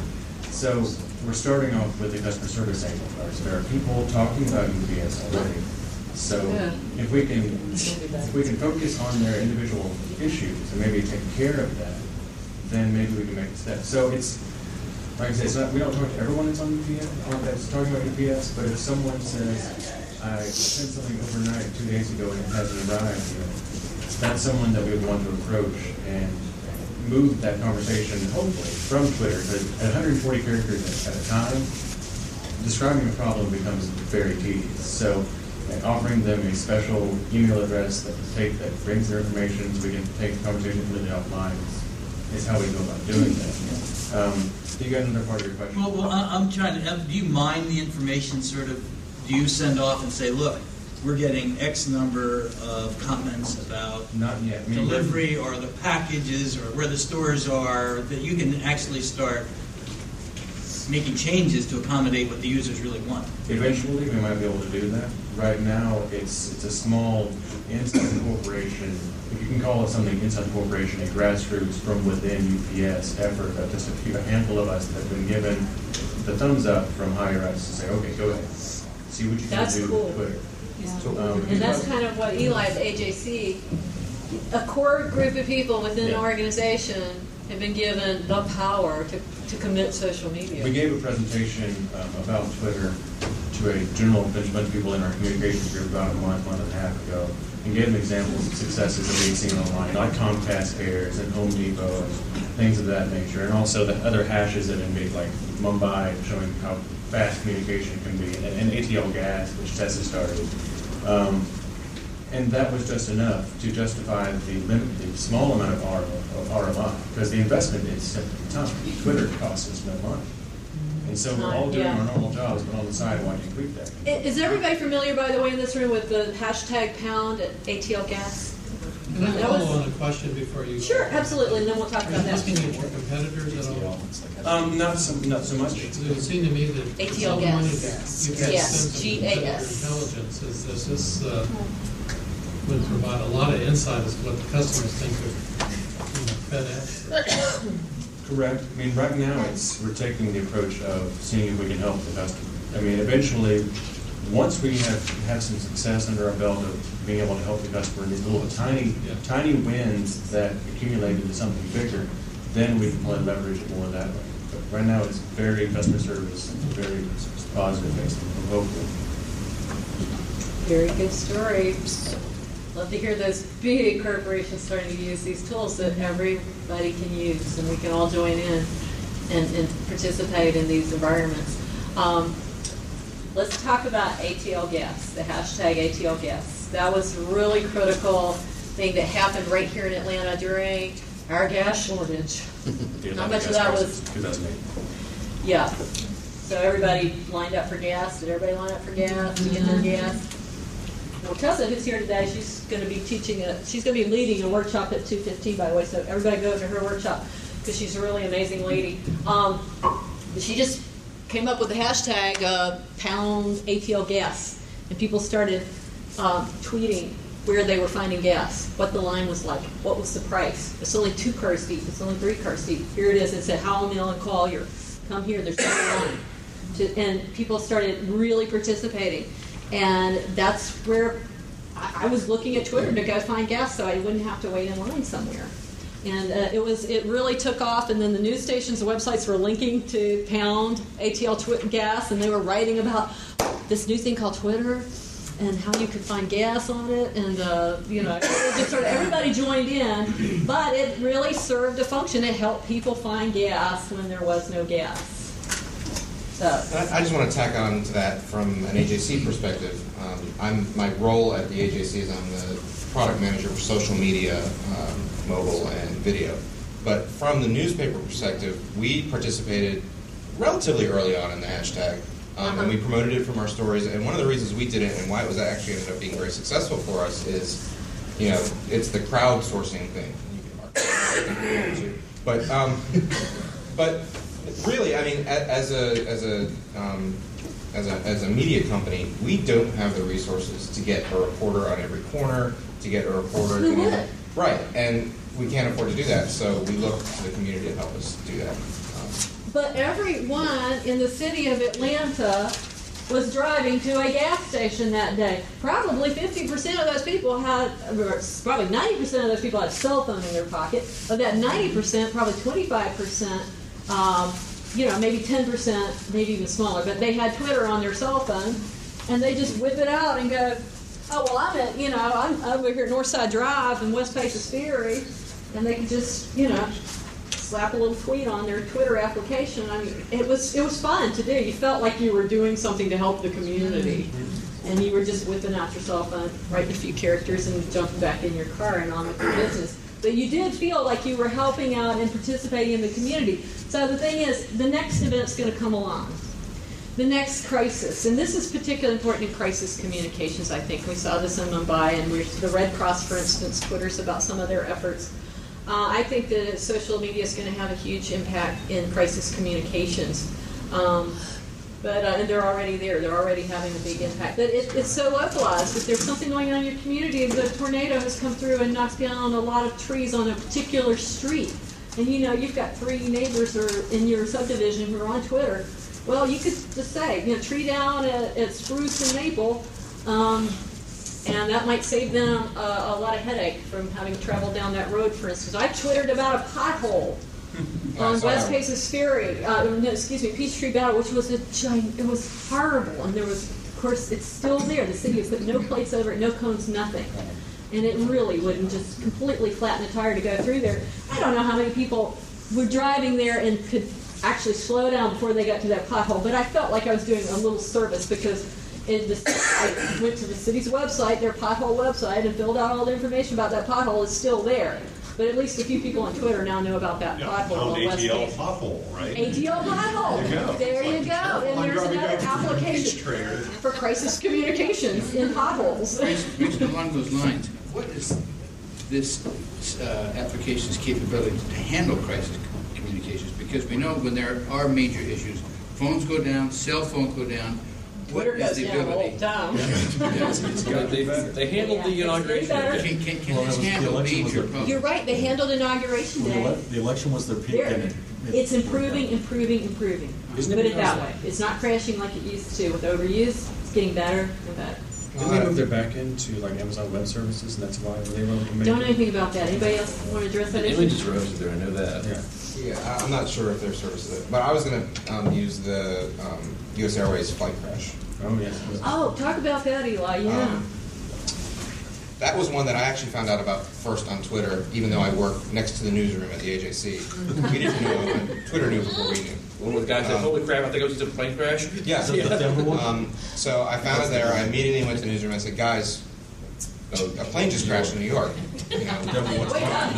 So we're starting off with the customer service angle first. There are people talking about U P S already. So if we can if we can focus on their individual issues and maybe take care of that, then maybe we can make a step. So it's, like I said, it's not, we don't talk to everyone that's on U P S, or that's talking about U P S, but if someone says, I sent something overnight two days ago and it hasn't arrived, you know, that's someone that we would want to approach and move that conversation, hopefully, from Twitter, because at one hundred forty characters at a time, describing a problem becomes very tedious. So and offering them a special email address that take that brings their information so we can take the conversation completely offline is how we go about doing that. Um, you got another part of your question? Well, well, I- I'm trying to, do you mine the information sort of, do you send off and say, look, we're getting X number of comments about Not yet. I mean, delivery or the packages or where the stores are, that you can actually start making changes to accommodate what the users really want? Eventually, we might be able to do that. Right now, it's it's a small inside the corporation, if you can call it something inside the corporation, a grassroots from within U P S effort of just a few, a handful of us that have been given the thumbs up from higher ups to say, okay, go ahead, see what you can That's do cool. with Twitter. Yeah. Um, And that's kind of what Eli at A J C, a core group of people within an Yeah. organization have been given the power to, to commit social media. We gave a presentation um, about Twitter to a general bunch of people in our communications group about a month, month and a half ago, and gave them examples of successes that we've seen online, like Comcast Airs and Home Depot and things of that nature, and also the other hashes that have been made, like Mumbai, showing how fast communication can be, and, and A T L Gas, which Tesla started. Um, and that was just enough to justify the, limit, the small amount of R O I, because the investment is simply time. Twitter costs us no money. And so we're all doing Yeah. our normal jobs, but on the side watching TweetDeck. I- Is everybody familiar, by the way, in this room with the hashtag pound at A T L Gas? Can I That follow was- on a question before you? Sure, absolutely, and then we'll talk Are about you that. looking at your competitors at all? Um, not so, not so much. It would seem to me that. A T L all the money gas. that you get Yes, spent on G A competitor S. Intelligence is this, this uh, would provide a lot of insight as to what the customers think of, you know, FedEx. Correct. I mean, right now, it's, we're taking the approach of seeing if we can help the customer. I mean, eventually, once we have had some success under our belt of being able to help the customer in these little tiny, tiny wins that accumulate into something bigger, then we can probably leverage it more that way. But right now, it's very customer service, very positive facing, we're hopeful. Very good story. Love to hear those big corporations starting to use these tools that everybody can use, and we can all join in and, and participate in these environments. Um, let's talk about A T L Gas, the hashtag A T L Gas. That was a really critical thing that happened right here in Atlanta during our gas shortage. How much of that was? two thousand eight. Yeah. So everybody lined up for gas. Did everybody line up for gas to get their gas? Well, Tessa, who's here today, she's going to be teaching a, she's going to be leading a workshop at two fifteen, by the way, so everybody go to her workshop because she's a really amazing lady. Um, she just came up with the hashtag uh, pound A T L gas, and people started um, tweeting where they were finding gas, what the line was like, what was the price. It's only two cars deep, it's only three cars deep. Here it is, it said Howell Mill and Collier. Come here, there's no line. To, and people started really participating. And that's where I, I was looking at Twitter to go find gas so I wouldn't have to wait in line somewhere. And uh, it was it really took off, and then the news stations, the websites were linking to pound A T L twi- gas, and they were writing about this new thing called Twitter and how you could find gas on it, and uh, you know, it just sort of everybody joined in, but it really served a function. It helped people find gas when there was no gas. So. I, I just want to tack on to that from an A J C perspective. Um, I'm my role at the A J C is I'm the product manager for social media, um, mobile, and video. But from the newspaper perspective, we participated relatively early on in the hashtag. Um, and we promoted it from our stories. And one of the reasons we did it and why it was actually ended up being very successful for us is, you know, it's the crowdsourcing thing. You can mark it too. But, um, but really, I mean, as a as a um, as a as a media company, we don't have the resources to get a reporter on every corner, to get a reporter. We would. Right, and we can't afford to do that, so we look to the community to help us do that. But everyone in the city of Atlanta was driving to a gas station that day. Probably fifty percent of those people had, or probably ninety percent of those people had a cell phone in their pocket. Of that ninety percent, probably twenty-five percent, um, you know, maybe ten percent, maybe even smaller, but they had Twitter on their cell phone, and they just whip it out and go, oh, well, I'm at, you know, I'm over here at Northside Drive in West Paces Ferry, and they could just, you know, slap a little tweet on their Twitter application. I mean, it was it was fun to do. You felt like you were doing something to help the community, and you were just whipping out your cell phone, writing a few characters, and jumping back in your car and on with your business. But you did feel like you were helping out and participating in the community. So the thing is, the next event's going to come along. The next crisis, and this is particularly important in crisis communications, I think. We saw this in Mumbai, and we're, the Red Cross, for instance, Twitter's about some of their efforts. Uh, I think that social media is going to have a huge impact in crisis communications. Um, but uh, and they're already there. They're already having a big impact. But it, it's so localized. If there's something going on in your community, the tornado has come through and knocked down a lot of trees on a particular street, and you know you've got three neighbors or in your subdivision who are on Twitter. Well, you could just say, you know, tree down at, at Spruce and Maple, um, and that might save them a, a lot of headache from having to travel down that road, for instance. I twittered about a pothole on West Paces Ferry, uh, no, excuse me, Peachtree Battle, which was a giant, it was horrible, and there was, of course, it's still there. The city has put no plates over it, no cones, nothing. And it really wouldn't just completely flatten the tire to go through there. I don't know how many people were driving there and could actually slow down before they got to that pothole, but I felt like I was doing a little service because in the, I went to the city's website, their pothole website, and filled out all the information about that pothole. Is still there. But at least a few people on Twitter now know about that Yeah, pothole. found on A West T L Bay. pothole, right? A T L pothole. There you go. There communication, for crisis communications in potholes. Based along those lines, what is this uh, application's capability to handle crisis communications? Because we know when there are major issues, phones go down, cell phones go down. What Twitter is goes the down all ability? the time. they, they handled the inauguration. Can, can, can Well, this that was- the handle election was major the- problems? You're right, they handled inauguration The day. ele- the election was their peak, There- and it, it, It's improving, improving, improving. Isn't it Put it because- that way. It's not crashing like it used to. With overuse, it's getting better and better. Didn't they move their back end to like Amazon Web Services, and that's why they were able to make Don't know it? anything about that. Anybody else want to address that The issue? images are hosted there, I know that. Yeah. Yeah, I- I'm not sure if their service is it, but I was going to um, use the um, U S Airways flight crash. Oh, yes. Oh, talk about that, Eli. Yeah. Um, That was one that I actually found out about first on Twitter, even though I work next to the newsroom at the A J C. We didn't know, Twitter knew before we knew. One of the guys said, Um, holy crap, I think it was just a plane crash. Yeah. the Denver one? Um, so I found it there. I immediately went to the newsroom. I said, guys, a, a plane just crashed in New York. You know, Wake up.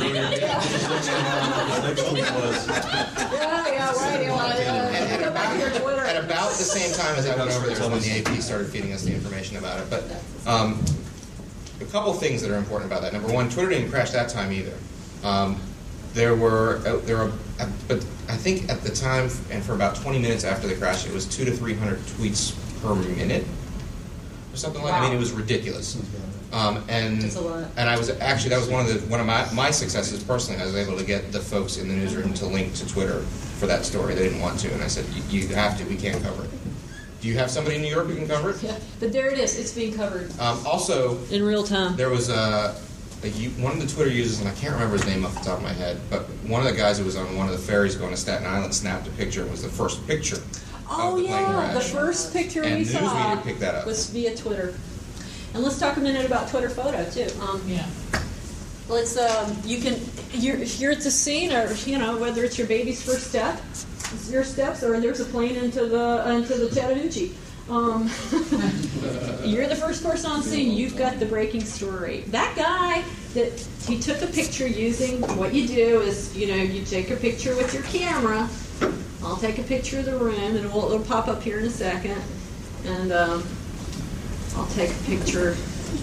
next week was. Yeah, yeah, right, Eli. Uh, go back to your Twitter. At about the same time as I went over there was when the A P started feeding us the information about it. But um, a couple things that are important about that. Number one, Twitter didn't crash that time either. Um, there were uh, there were, uh, but I think at the time and for about twenty minutes after the crash, it was two to three hundred tweets per minute or something like. That. I mean, it was ridiculous. Um, and That's a lot. and I was actually that was one of the one of my, my successes personally. I was able to get the folks in the newsroom to link to Twitter for that story. They didn't want to, and I said, "You, you have to. We can't cover it. Do you have somebody in New York who can cover it?" Yeah, but there it is. It's being covered Um, also, in real time. there was a, a u- one of the Twitter users, and I can't remember his name off the top of my head, but one of the guys who was on one of the ferries going to Staten Island snapped a picture. It was the first picture. Oh, of the plane yeah. The crash. first picture And we news saw media picked that up. was via Twitter. And let's talk a minute about Twitter photo, too. Um, Yeah. Let's, um, you can, you're, if you're at the scene, or, you know, whether it's your baby's first step, it's your steps, or there's a plane into the, into the Chattahoochee. Um, you're the first person on scene, you've got the breaking story. That guy, that he took a picture using, what you do is, you know, you take a picture with your camera. I'll take a picture of the room, and it'll, it'll pop up here in a second. And um, I'll take a picture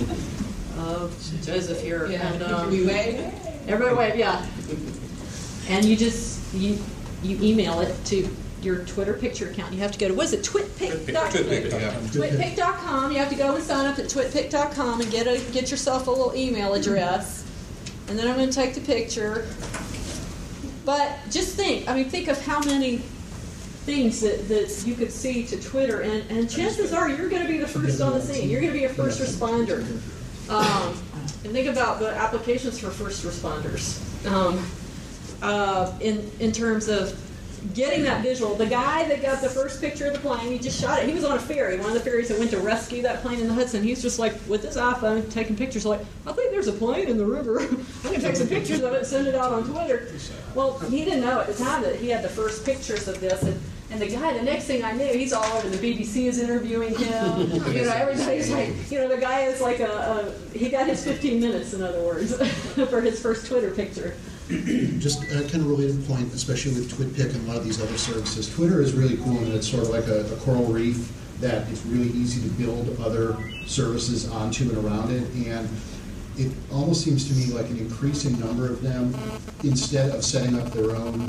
of Joseph here. Yeah. And, um, We wave? Everybody wave, yeah. And you just, you you email it to your Twitter picture account. You have to go to, what is it, twitpic dot com? TwitPic, yeah. twitpic dot com. You have to go and sign up at twitpic dot com and get a, get yourself a little email address. And then I'm going to take the picture. But just think, I mean, think of how many things that, that you could see to Twitter, and, and chances are you're going to be the first on the scene. You're going to be a first responder. Um, and think about the applications for first responders. Um, uh, in, in terms of getting that visual. The guy that got the first picture of the plane, he just shot it. He was on a ferry, one of the ferries that went to rescue that plane in the Hudson. He's just like, with his iPhone, taking pictures like, I think there's a plane in the river. I'm going to take some pictures of it and send it out on Twitter. Well, he didn't know at the time that he had the first pictures of this. And, and the guy, the next thing I knew, he's all over. The B B C is interviewing him. You know, everybody's like, you know, the guy is like a, a he got his fifteen minutes, in other words, for his first Twitter picture. Just a kind of related point, especially with TwitPic and a lot of these other services. Twitter is really cool, and it's sort of like a, a coral reef that it's really easy to build other services onto and around it. And it almost seems to me like an increasing number of them, instead of setting up their own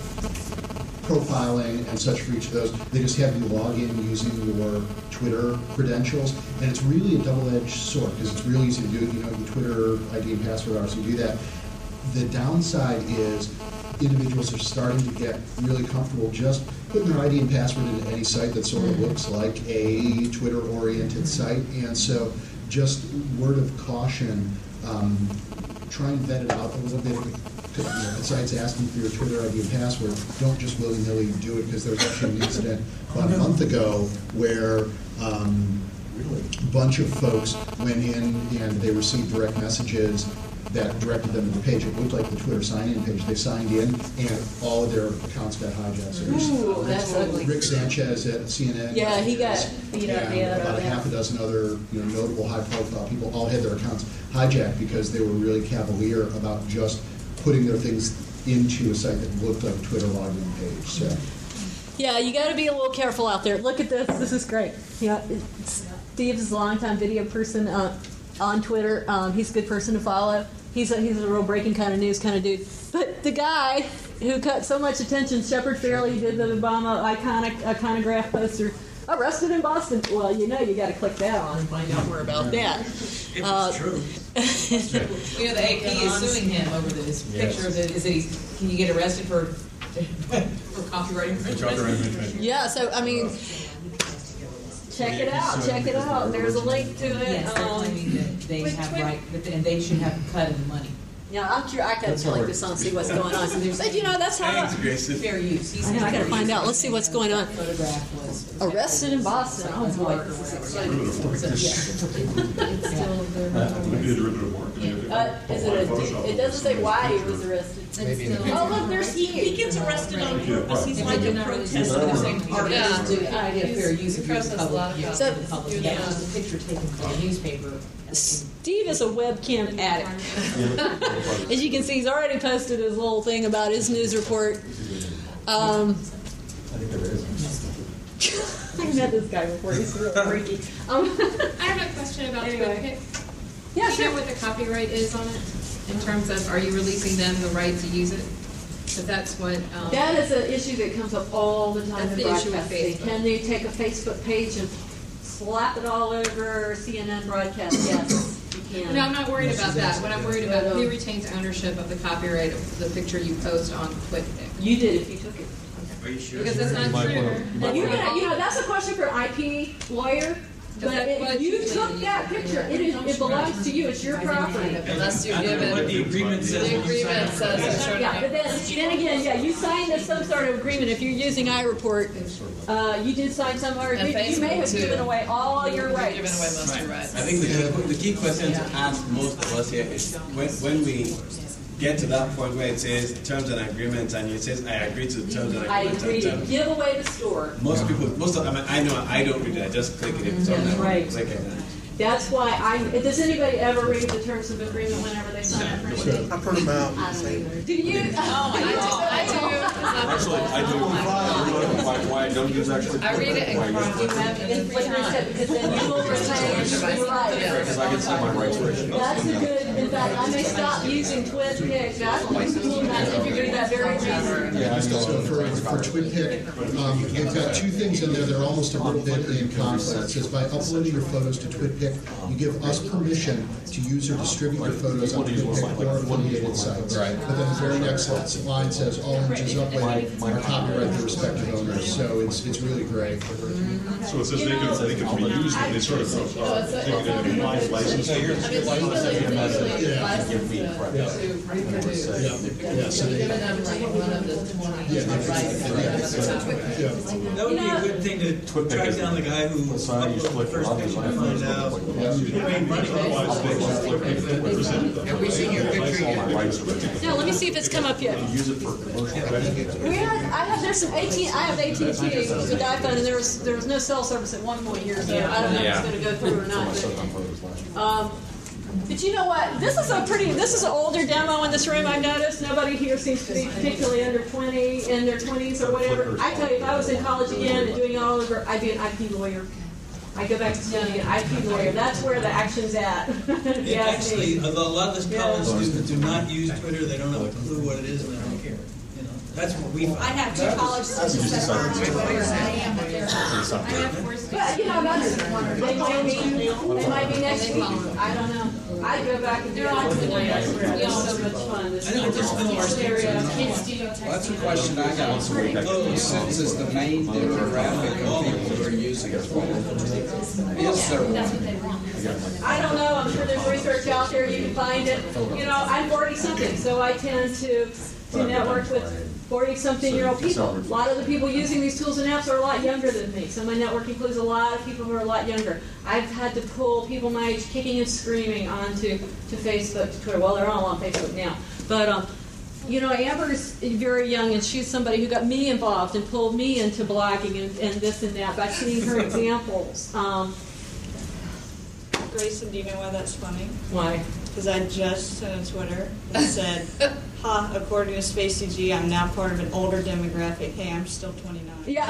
profiling and such for each of those, they just have you log in using your Twitter credentials, and it's really a double-edged sword because it's really easy to do it. You know, your Twitter I D and password are, so you do that. The downside is individuals are starting to get really comfortable just putting their I D and password into any site that sort of looks like a Twitter-oriented site, and so just word of caution, um, try and vet it out a little bit. You know, besides asking for your Twitter I D and password, don't just willy-nilly do it, because there was actually an incident about a month ago where um, a bunch of folks went in and they received direct messages that directed them to the page. It looked like the Twitter sign-in page. They signed in, and all of their accounts got hijacked. So Ooh, that's ugly. Rick Sanchez at C N N. Yeah, he got beat up. And Yeah, about a half a dozen other, you know, notable high-profile people all had their accounts hijacked because they were really cavalier about just putting their things into a site that looked like a Twitter login page. So, Yeah, you got to be a little careful out there. Look at this. This is great. Yeah, Steve is a longtime video person uh, on Twitter. Um, he's a good person to follow. He's a, he's a real breaking kind of news kind of dude. But the guy who cut so much attention, Shepard Fairey, did the Obama iconic iconograph poster, arrested in Boston. Well, you know you got to click that on and find out more about that. If it's Uh, true. You know, the A P is suing him over this Yes. picture of it. Is that he's, can you get arrested for, for copyright infringement? Copyright infringement. Yeah, so I mean, check it out. Check it out. There's a link to it. Yes, they're Um, claiming that they with have Twitter- right, but and they should have a cut of the money. Yeah, I'm curious. I gotta click this on and see what's going on. But you know, that's how. Fair use. He's I know. I gotta find out. Let's see what's going on. Photograph was Arrested in Boston. Oh boy, this is exciting. So, yeah. It's still there. Uh, is it? A, it doesn't say why he was arrested. Maybe in the Oh look, there's He, he. he gets arrested on purpose. He's like a protester. artists do idea fair use if you're Process a public. lot of use, So- in public. Yeah, just a picture taken from a newspaper. Steve is a webcam addict. As you can see, he's already posted his little thing about his news report. Um, I think there is. I met this guy before. He's real freaky. Um, I have a question about Anyway. TwitPic. Yeah, Do you sure. know what the copyright is on it? In terms of, are you releasing them the right to use it? Because that's what. Um, That is an issue that comes up all the time That's in the issue with broadcasting. Facebook. Can they take a Facebook page and slap it all over C N N broadcast? Yes, you can. No, I'm not worried about that. What I'm worried about, But, um, who retains ownership of the copyright of the picture you post on TwitPic? You did if you took it. Are you sure? Because that's not You might true. wanna- you might You, wanna- know, you know, that's a question for an I P lawyer. But that if what you you took did? that picture, it is, it belongs to you. It's your property. Unless you I give don't know what the it. agreement says. The when you sign agreement up for says that. it's sort Yeah, of. but then, then again, yeah, you signed some sort of agreement. If you're using iReport, uh, you did sign some sort of And agreement. You may Facebook, have too. given away all your You've rights. given away most of your rights. I think the, the key question to ask most of us here is when, when we get to that point where it says terms and agreements and it says I agree to the terms and I agreements. agree and to terms. give away the store. Most people, most of, I mean, I know I don't read it. I just click it. If it's on That's there, right. click it. That's why I, does anybody ever read the terms of agreement whenever they sign up for anything? I print them out. I don't either. Do you? Oh, I do. I do. Actually, I do. Why, why I don't use actually. I read it in Why I use Chrome. It's what I said, because then you will retain your rights. Because I can see my rights ratio. That's a good, in fact, I may stop using TwitPic. That's cool. That's if you're doing that very reason. Yeah, I So still. for, for TwitPic, um, they've got two things in there that are almost a little bit in conflict. It says by uploading your photos to TwitPic, you give us permission to use or distribute your photos on TwitPic or affiliated sites. Right. But then the very next line says all images uploaded are copyright the respective owners. So it's, it's really great. So it says they can, they can be used, and they sort of, uh, take it in a live license. So you're, you're licensing them as a, Yeah. give me credit. Yeah, yeah, so they, That would be a good thing to track down the guy who uploaded the first picture and find out. He made money otherwise. Have we seen your picture yet? No, let me see if it's come up yet. Use it for commercial. We had, I have, there's some eighteen, I have A T and T with iPhone, and there was, there was no cell service at one point here, so I don't know if it's gonna go through or not. but, Um, but you know what, this is a pretty, this is an older demo in this room, I've noticed. Nobody here seems to be particularly under twenty, in their twenties or whatever. I tell you, if I was in college again and doing it all over, I'd be an I P lawyer. I'd go back to school and be an I P lawyer. That's where the action's at. if you Yeah, ask me. actually, although a lot of the college students do not use Twitter, they don't have a clue what it is, and they don't care. You know, that's what we. I have two college students that are on Twitter, and I am a But, you know, that's, they might be, they might be next week, I don't know. I'd go back and do it on Twitter, it's so much fun. This I think just know our Well, that's a question I got. Since it's the main demographic of people who are using it, is there? I don't know, I'm sure there's research out there, you can find it. You know, I'm forty-something, so I tend to, to network with forty-something-year-old people. A lot of the people using these tools and apps are a lot younger than me. So my network includes a lot of people who are a lot younger. I've had to pull people my age kicking and screaming onto to Facebook, to Twitter. Well, they're all on Facebook now. But, um, you know, Amber's very young, and she's somebody who got me involved and pulled me into blogging and, and this and that by seeing her examples. Um, Grayson, do you know why that's funny? Why? Because I just sent a Twitter that said, ha, according to Spacey G, I'm now part of an older demographic. Hey, I'm still twenty-nine. Yeah.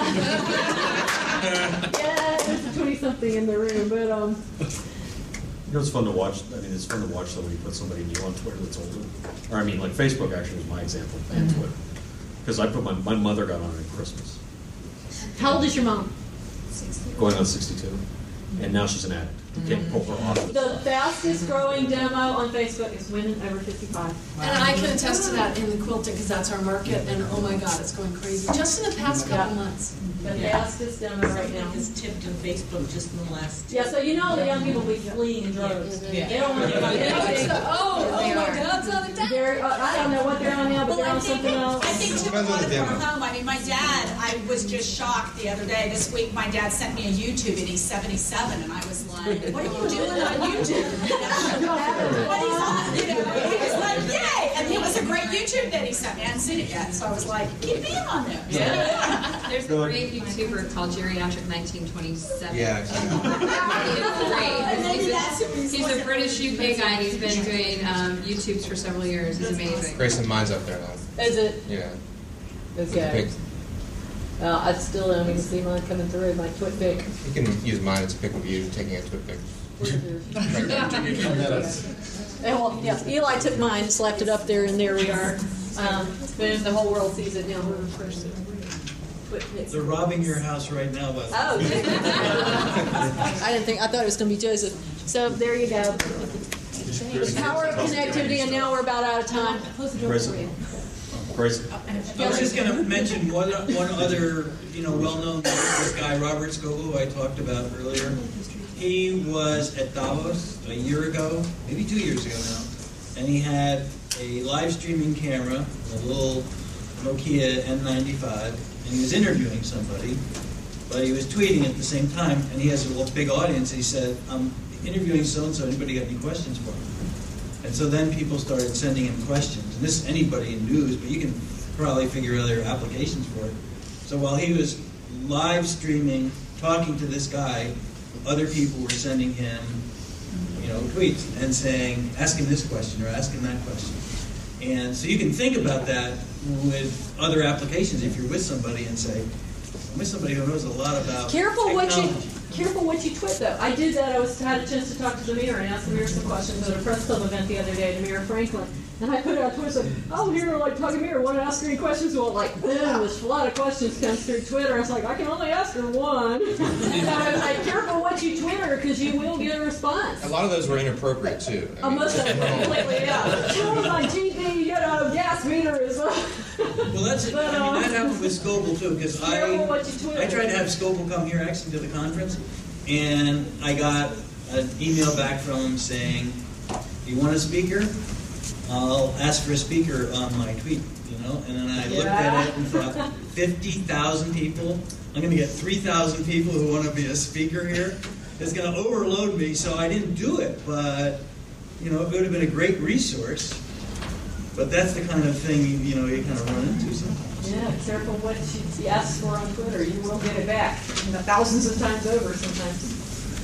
Yeah, there's a twenty-something in the room, but, um, You know, it's fun to watch. I mean, it's fun to watch somebody put somebody new on Twitter that's older. Or I mean, like Facebook actually was my example and Mm-hmm. Twitter, because I put my my mother got on it at Christmas, how old is your mom? going on sixty-two, and now she's an addict. You can't pull her off. of it. The fastest growing demo on Facebook is women over fifty-five. And I can attest to that in the quilting, because that's our market, and oh my God, it's going crazy, just in the past couple months. The Yeah. fastest demo right now. Is tipped on Facebook just in the last. Yeah, so you know the young people be fleeing in droves. Yeah. They don't want anybody Yeah. anything. Oh, oh They my are. God, it's on the They're, uh, I don't know what they're on now, but Well, they're I on think, something else. I think too, a Depends on lot the of from demo. home. I mean, my dad, I was just shocked the other day. This week, my dad sent me a YouTube, and he's seventy-seven, and I was like, "What are you doing on YouTube?" What he's on, you know? He was like, "Yay!" And it was a great YouTube that he sent me. I hadn't seen it yet, so I was like, "Keep me on there." Yeah. There's a great YouTuber called Geriatric nineteen twenty-seven. Yeah. He is great. Maybe He's a- that's who he's He's a looking British for. U K guy, and he's been doing um, YouTubes for several years. He's amazing. Grayson, mine's up there now. Is it? Yeah. Okay. Uh, I still don't even see mine coming through, my twit pic. You can use mine. It's a pic of you taking a twit pic. Right there. And well, yeah, Eli took mine, slapped it up there, and there we are. Um, boom, the whole world sees it now. Twit pics. They're robbing your house right now, by the way. Oh, I didn't think, I thought it was going to be Joseph. So there you go. The power of connectivity, and now we're about out of time. Close the door for you. Crazy. I was just going to mention one one other, you know, well-known this guy, Robert Scoble, who I talked about earlier. He was at Davos a year ago, maybe two years ago now, and he had a live streaming camera, a little Nokia N ninety-five, and he was interviewing somebody, but he was tweeting at the same time, and he has a little big audience. He said, "I'm interviewing so-and-so, anybody got any questions for him?" And so then people started sending him questions. And this is anybody in news, but you can probably figure other applications for it. So while he was live streaming, talking to this guy, other people were sending him, you know, tweets and saying, ask him this question or ask him that question. And so you can think about that with other applications if you're with somebody and say, I'm with somebody who knows a lot about Careful what you technology. careful what you twit though. I did that. I was had a chance to talk to the mayor and ask the mayor some questions at a press club event the other day, the Mayor Franklin. And I put it on Twitter, said, "Oh, here, like talking mayor, want to ask her any questions?" Well, like, boom, this flood of questions comes through Twitter. I was like, I can only ask her one. And I was like, careful what you Twitter because you will get a response. A lot of those were inappropriate too. I Uh, mean- most of them completely, yeah. Oh, my G V, you know, gas meter is. Uh, Well, that's it. I mean, that happened with Scoble too, because I Careful what you Twitter. I tried to have Scoble come here actually to the conference, and I got an email back from him saying, "You want a speaker? I'll ask for a speaker on my tweet." You know, and then I looked at it and thought, fifty thousand people. I'm going to get three thousand people who want to be a speaker here. It's going to overload me, so I didn't do it. But you know, it would have been a great resource. But that's the kind of thing you, you know you kind of run into sometimes. Yeah, careful what you ask for on Twitter. You will get it back, you know, thousands of times over sometimes.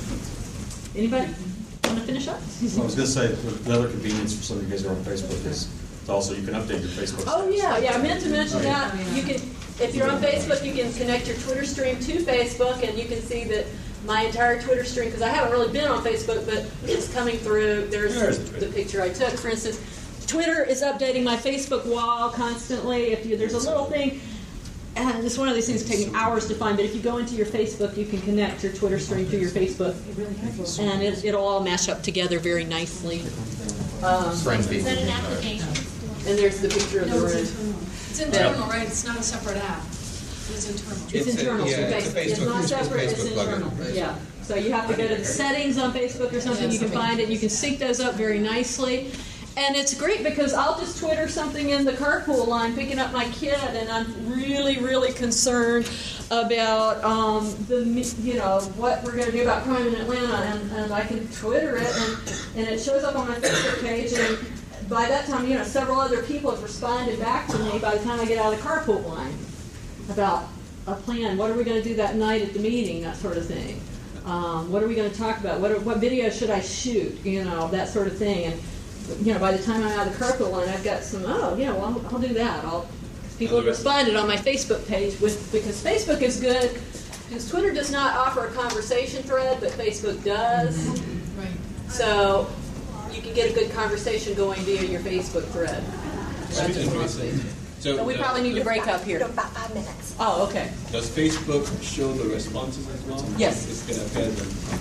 Anybody want to finish up? I was going to say, the other convenience for some of you guys who are on Facebook is also you can update your Facebook. Oh yeah, yeah. I meant to mention Oh, yeah. that. You can, if you're on Facebook, you can connect your Twitter stream to Facebook, and you can see that my entire Twitter stream. Because I haven't really been on Facebook, but it's coming through. There's the picture I took, for instance. Twitter is updating my Facebook wall constantly. If you, there's a little thing, and it's one of these things that take me hours to find, but if you go into your Facebook, you can connect your Twitter stream to your Facebook, and it, it'll all mash up together very nicely. Um, Is that an application? And there's the picture of the No, it's room. internal. It's internal, right? It's not a separate app. It's internal. It's, It's a- internal. yeah, so it's a Facebook. It's Facebook- not it's a separate. It's Facebook plugin. internal. Yeah. So you have to go to the settings on Facebook or something. You can find it. You can sync those up very nicely. And it's great because I'll just Twitter something in the carpool line picking up my kid, and I'm really, really concerned about um, the you know what we're going to do about crime in Atlanta, and, and I can Twitter it, and, and it shows up on my Facebook page, and by that time, you know, several other people have responded back to me by the time I get out of the carpool line about a plan. What are we going to do that night at the meeting? That sort of thing. Um, what are we going to talk about? What, are, what video should I shoot? You know, that sort of thing. And you know, by the time I'm out of the carpool line, I've got some, oh, yeah, well, I'll, I'll do that. I'll, people have responded on my Facebook page with, because Facebook is good, because Twitter does not offer a conversation thread, but Facebook does. Right. So you can get a good conversation going via your Facebook thread. That's what So, so we uh, probably need to break up here. About five minutes. Oh, okay. Does Facebook show the responses as well? Yes. It's going to appear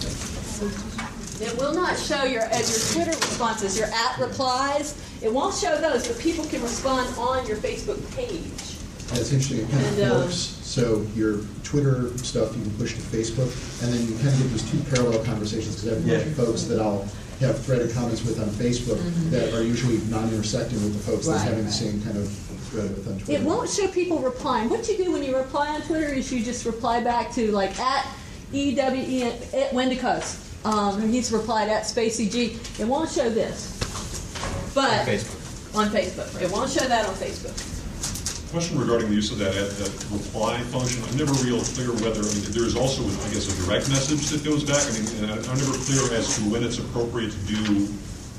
them. Okay. It will not show your uh, your Twitter responses, your at replies. It won't show those, but people can respond on your Facebook page. And it's interesting, it kind of And, uh, works. So your Twitter stuff you can push to Facebook, and then you kind of get these two parallel conversations, because I have a bunch of folks that I'll have threaded comments with on Facebook Mhm. that are usually non-intersecting with the folks that's Right. having the same kind of thread with on Twitter. It won't show people replying. What you do when you reply on Twitter is you just reply back to like at E W E N, at Wendy Coast. Um, and he's replied at Spacey G. It won't show this. But On Facebook. on Facebook. It won't show that on Facebook. Question regarding the use of that, that reply function. I'm never real clear whether, I mean, there's also, I guess, a direct message that goes back. I mean, and I'm never clear as to when it's appropriate to do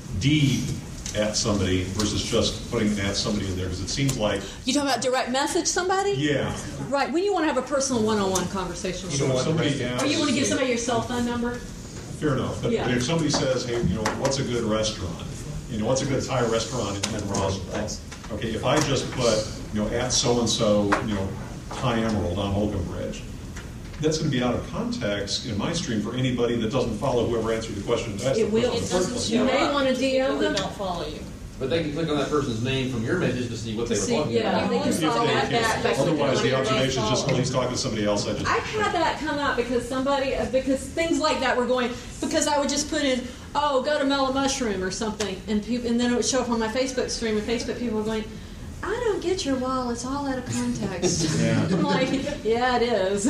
D at somebody versus just putting an at somebody in there, because it seems like, You talking about direct message somebody? yeah. Right. When you want to have a personal one-on-one conversation. So if somebody asks, Or you want to give somebody your cell phone number? fair enough, but, Yeah. but if somebody says, hey, you know, what's a good restaurant? You know, what's a good Thai restaurant in, in Roswell? Okay, if I just put, you know, at so-and-so, you know, Thai Emerald on Holcomb Bridge, that's going to be out of context in my stream for anybody that doesn't follow whoever answered the question. That's It will. It doesn't You may want to D M them. Don't follow you. But they can click on that person's name from your message to see what they To were see, talking yeah, about. they can If they follow that can't- back by clicking Otherwise, on the your observation is just, follow. well, he's talking to somebody else. I just. I've had that come out because somebody, uh, because things like that were going, because I would just put in, oh, go to Mellow Mushroom or something, and people, and then it would show up on my Facebook stream, and Facebook people were going, I don't get your wall, it's all out of context. Yeah. I'm like, yeah, it is.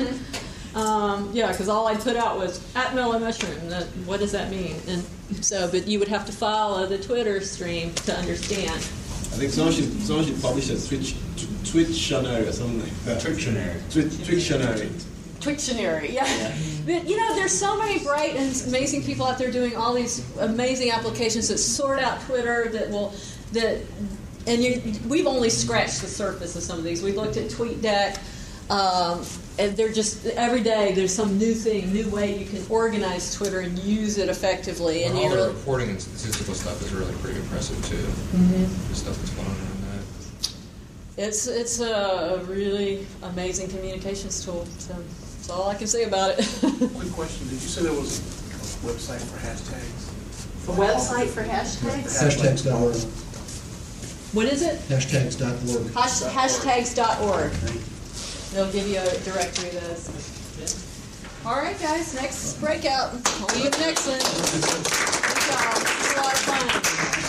um, yeah, because all I put out was at Mellow Mushroom. That, what does that mean? And so, but you would have to follow the Twitter stream to understand. I think someone should, someone should publish a Twitch, Twitchtionary or something like that. Twitchtionary. Twitch, Twitchtionary. Twitchtionary, yeah. But you know, there's so many bright and amazing people out there doing all these amazing applications that sort out Twitter that will that, and you, we've only scratched the surface of some of these. We looked at TweetDeck, um, and they're just every day there's some new thing, new way you can organize Twitter and use it effectively. And all you the really, reporting and statistical stuff is really pretty impressive too. Mhm. The stuff that's going on around that. it's it's a really amazing communications tool. So that's all I can say about it. Quick question, did you say there was a website for hashtags? A website for hashtags? Hashtags dot org. What is it? Hashtags dot org. Hash, hashtags dot org. They'll give you a directory of those. All right, guys, next breakout. I'll see you next one. Good job. It's a lot of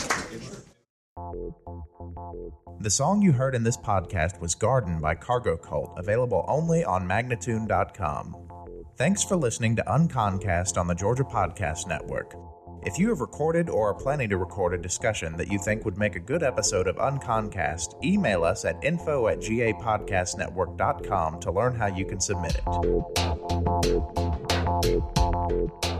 fun. The song you heard in this podcast was Garden by Cargo Cult, available only on Magnatune dot com. Thanks for listening to Unconcast on the Georgia Podcast Network. If you have recorded or are planning to record a discussion that you think would make a good episode of Unconcast, email us at info at g a podcast network dot com to learn how you can submit it.